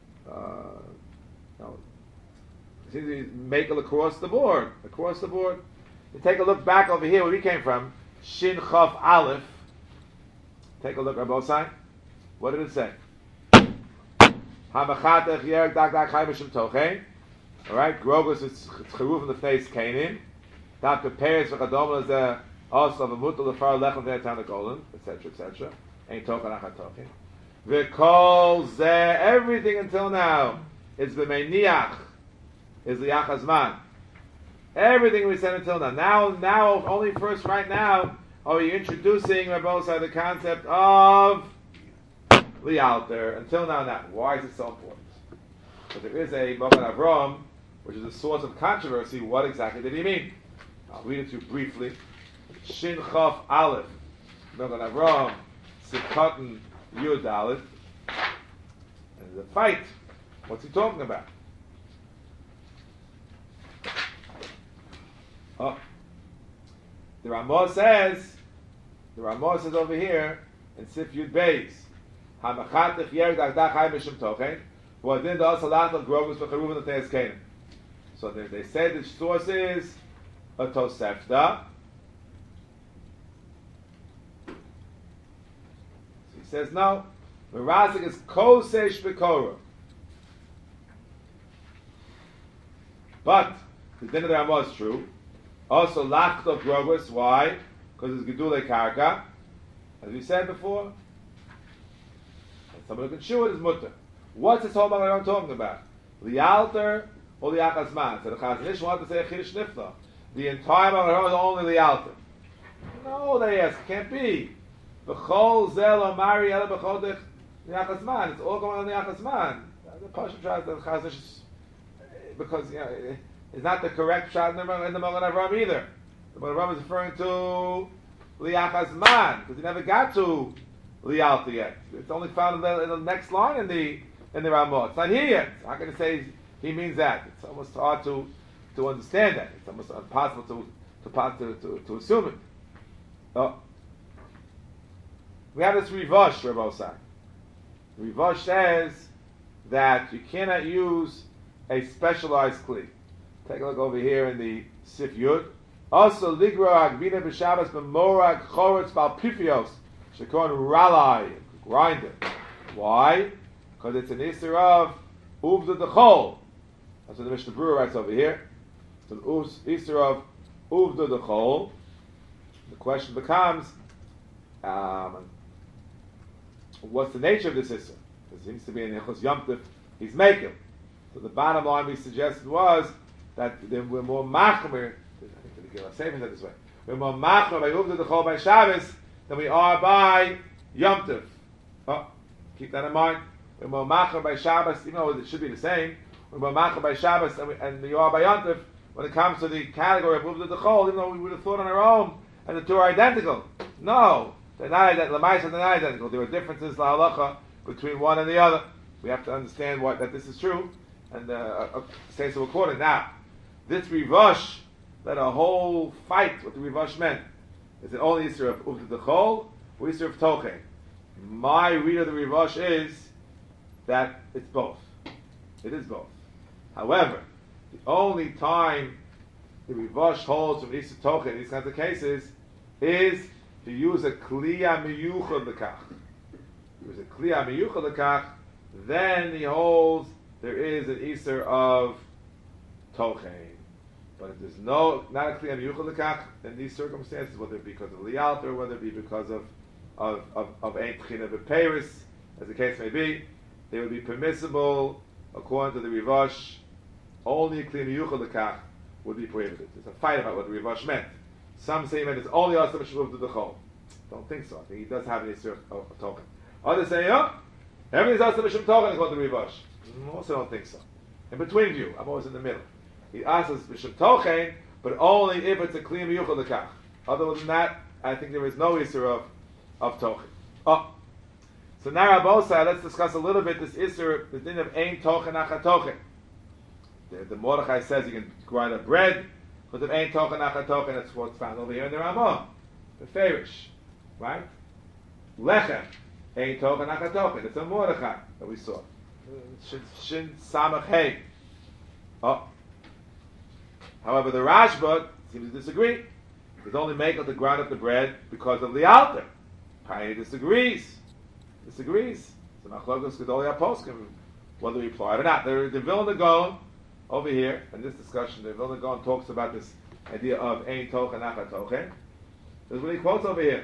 Makel across the board. Across the board. You take a look back over here where we came from. Shin Chav Aleph. Take a look on both sides. What did it say? Hamachatech Yerek Dak Dak Chai Mishum Tochein. Alright, Grogus is Cheruv in the face Canaan. Dr. Peres V'chadom is the also of a mutal lefar lechem ve'etan golden, etc., etc. Ain't Tochen Achat Tochen. V'kol zeh, everything until now is b'meiniach, is liachazman. Everything we said until now. Now, only first right now are you introducing Rabbosai the concept of lialter. Until now, not. Why is it so important? But there is a Magen Avraham, which is a source of controversy. What exactly did he mean? I'll read it to you briefly. Shin Chaf Aleph, Magen Avraham, Sikatan Yud Aleph. And the fight. What's he talking about? Oh, the Ramah says over here in Sif Yud Beis, Hamachatich Yerek Dak Dak Chai Mishum Tochen, V'adin Da Salat of Grogus V'Charuv and the Teis Canaan. So they said the source is a Tosefta. So he says no. Merazik is Kosesh B'Korah. But the din of the Ramah is true. Also, lachto grogus. Why? Because it's gedulei karka, as we said before. And somebody who can chew it is mutter. What's this whole matter I'm talking about? Lialter or liachazman? So the Chazon Ish wanted to say a chiddush nifla. The entire matter is only lialter. No, they ask, can't be. B'chol zel omari ela b'chodech liachazman. It's all going on liachazman. The Pashut tries the Chazon Ish because it's not the correct shot in the Magen Avraham either. The Magen Avraham is referring to liachazman because he never got to lialta yet. It's only found in the next line in the Ramah. It's not here yet. How can you say he means that? It's almost hard to understand that. It's almost impossible to assume it. Oh. We have this Rivash, Rabosai. Rivash says that you cannot use a specialized kli. Take a look over here in the Sif Yud. Also, Ligra Agvina B'Shabbos B'Morag Choretz Balpifios Shekon Ralai, grinder. Why? Because it's an Isser of Uvda Dechol. That's what the Mishnah Berurah writes over here. It's an Isser of Uvda Dechol. The question becomes, what's the nature of this Isser? There seems to be an Echos Yomtiv, he's making. So the bottom line we suggested was that we're more machmer, I think the Gila Sefer said this way, we're more machmer by Uvda Dechol by Shabbos than we are by Yom Tov. Oh, keep that in mind. We're more machmer by Shabbos, even though it should be the same, we're more machmer by Shabbos and we are by Yom Tov when it comes to the category of Uvda Dechol, even though we would have thought on our own and the two are identical. No, they're not identical. They're not identical. There are differences, la halacha, between one and the other. We have to understand that this is true and say so according. Now, this Rivash led a whole fight what the Rivash meant. Is it only Yisr of Uvda Dechol or Yisr of Tochen? My read of the Rivash is that it's both. It is both. However, the only time the Rivash holds from Yisr Tochen in these kinds of cases is to use a Kliya Miyuchad Lekach. Use a Kliya Miyuchad Lekach, then he holds there is an Yisr of Tochen. But if there's not a Kliya Miyuchad Lekach, in these circumstances, whether it be because of Lialta or whether it be because of Ein Tchina B'Peiris, as the case may be, they would be permissible, according to the Rivash, only a Kliya Miyuchad Lekach would be prohibited. There's a fight about what the Rivash meant. Some say it's only Asar B'Shavuv to the Chol. Don't think so. I think he does have an Yisr of Tochen. Others say, everything's Asar B'Shavuv Tochen according to the Rivash. I also don't think so. In between you, I'm always in the middle. He asks B'Shavuv Tochen, but only if it's a Kliyam Yuchel Lekach. Other than that, I think there is no Yisr of Tochen. Oh. So now, Rabosai, let's discuss a little bit this Yisr, the din of Ein Tochen Achat Tochen. The Mordechai says you can grind up bread, because of Ein Tochen Achat Tochen, that's what's found over here in the Ramah. The Farish. Right? Lechem. Ein Tochen Achat Tochen. It's a Mordechai that we saw. Shin Samach Hey. Oh. However, the Rashba seems to disagree. He's only making to grind up the bread because of the altar. Payne disagrees. So Machlokes Gedolei HaPoskim, whether we apply it or not. The Vilna Gaon over here, in this discussion, the Vilna Gaon talks about this idea of Ein Tochen Achat Tochen. There's what he quotes over here.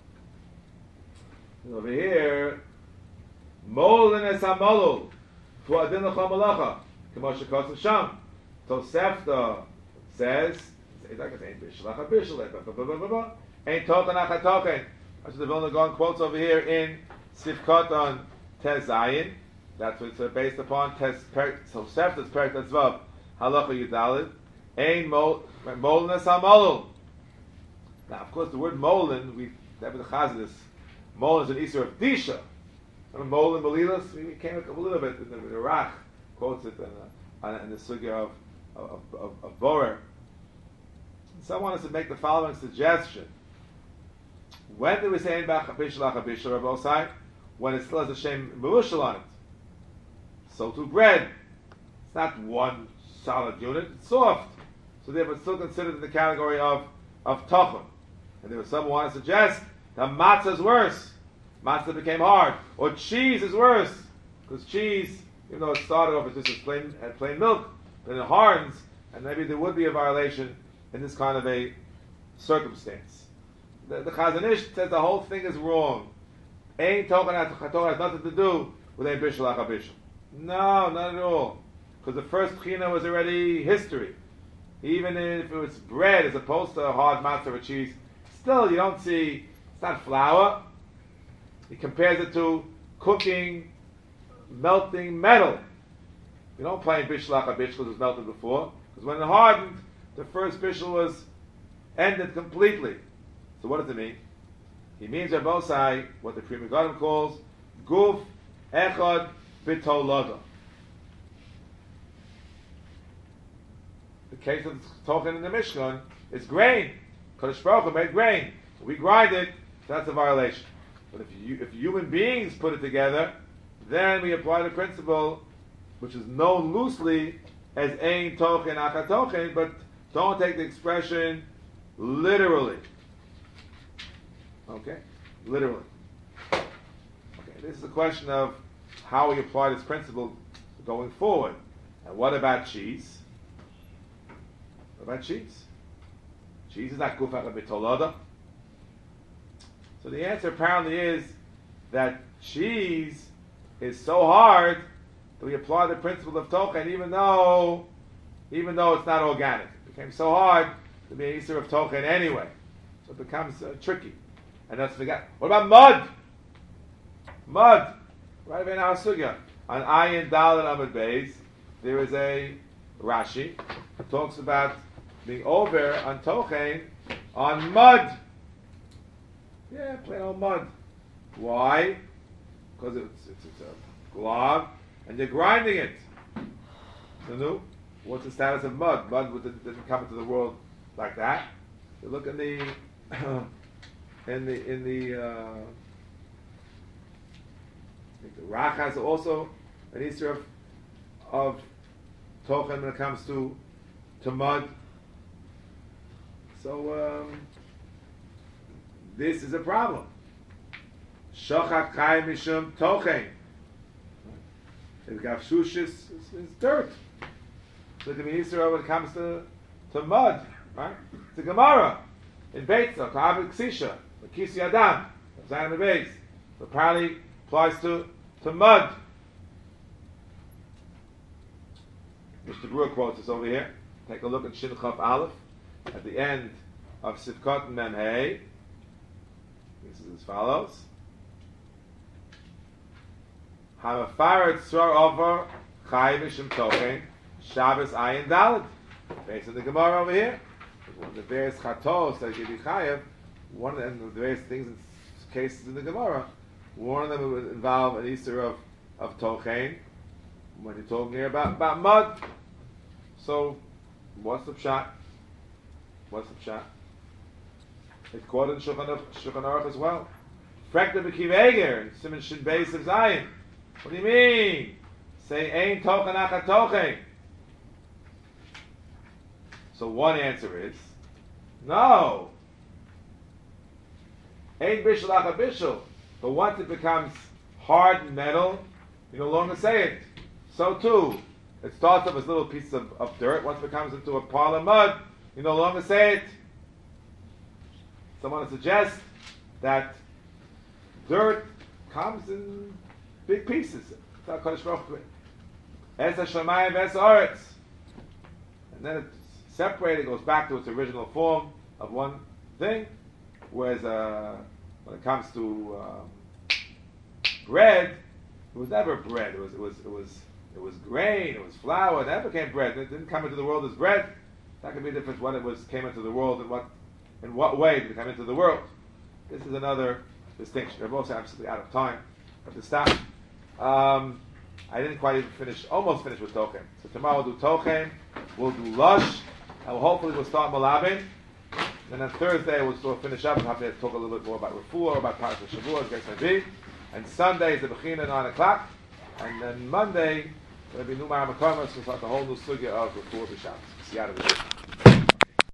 And over here, Molin es HaMolul, Fu Adin L'chol Malacha, K'mo Shekos Sham. Tosefta says, it's like Ein Bishul Achat Bishul, Ein Tochen Achat Tochen. That's what the Vilna Gaon quotes over here in Sifkot on Tez Zayin. That's what it's based upon. Tosefta is Perek Tetzvav Halacha Yudalid. Ein Molin es HaMolul. Now, of course, the word Molin, we have the Chazidus. Molin is an Isser of Disha. And Molin Belilas, we came up a little bit in the Rach quotes it in the sugya of Borer. So I want us to make the following suggestion. When do we say in Bishul Achabishul Rabosai? When it still has a Shem Merushal on it. So too bread. It's not one solid unit, it's soft. So therefore it's still considered in the category of Tochen. And there was someone who wanted to suggest that matzah is worse. Matzah became hard. Or cheese is worse. Because cheese, even though it started off as just plain milk, but it hardens, and maybe there would be a violation in this kind of a circumstance. The Chazon Ish says the whole thing is wrong. Ein Tochen Achat Tochen has nothing to do with Ein Bishul Achat Bishul. No, not at all. Because the first Bechina was already history. Even if it was bread as opposed to a hard matzah or cheese, still you don't see, it's not flour. He compares it to cooking, melting metal. You don't play in Bishul Achat Bishul because it was melted before. Because when it hardened, the first Bishul was ended completely. So what does it mean? He means Rabosai, what the Pri Megadim calls Guf Echad B'Tolada. The case of Tochen in the Mishkan is grain. Kodesh Baruch Hu made grain. We grind it, so that's a violation. But if human beings put it together, then we apply the principle, which is known loosely as ein tochen achat tochen, but don't take the expression literally. Okay? Literally. Okay, this is a question of how we apply this principle going forward. And what about cheese? What about cheese? Cheese is not gufach b'tolada. So the answer apparently is that cheese is so hard that we apply the principle of tochen even though it's not organic. It became so hard to be an Isser of tochen anyway. So it becomes tricky. And let's forget. What about mud? Mud. Right in our sugya. On Ayin Dal and Amud Beis, there is a Rashi that talks about being over on tochen on mud. Yeah, plain old mud. Why? Because it's a glove, and you're grinding it. So, what's the status of mud? Mud didn't come into the world like that. You look in the I think the Rach has also an Easter of tochen when it comes to mud. So this is a problem. Shochak chai mishum tochen. If gavshush is dirt. So the Easter when it comes to mud, right? It's a Gemara in Beitza, Ka'av Ksisha, Kisi Adam, Zayin the base. So apparently applies to mud. Mr. Brewer quotes this over here. Take a look at Shin Chaf Aleph at the end of Sivkot Mem Hey. This is as follows: Hamafaret Tzor Over Chai Mishum Tochen Shabbos Ayin Daled. Based on the Gemara over here, one of the various chatos that give you chayav, one of them, the various things and cases in the Gemara, one of them would involve an Easter of tochen. When you're talking here about mud, so what's the pshat? What's the pshat? It's quoted in Shulchan Aruch as well. Frekta b'kiveger in Siman Shin Beis of Zion. What do you mean? Say ein tochen achat tochen. So one answer is no. Ein bishul achat bishul. But once it becomes hard metal, you no longer say it. So too, it starts off as little pieces of dirt. Once it becomes into a pile of mud, you no longer say it. Someone suggests that dirt comes in big pieces. And then it's separated, goes back to its original form of one thing. Whereas when it comes to bread, it was never bread. It was grain. It was flour. It never became bread. It didn't come into the world as bread. That could be a difference when it came into the world and in what way did it come into the world. This is another distinction. We're both absolutely out of time. But to stop, I didn't quite even almost finish with tochen. So tomorrow we'll do tochen, we'll do lush, and hopefully we'll start malabin. And then Thursday we'll sort of finish up and have to talk a little bit more about refuah, about Parashat Shavua, as case may be. And Sunday is the Bechina at 9 o'clock. And then Monday, it's going to be Numar Makomas, we'll start the whole new sugya of refuah b'Shabbos. See you out of this.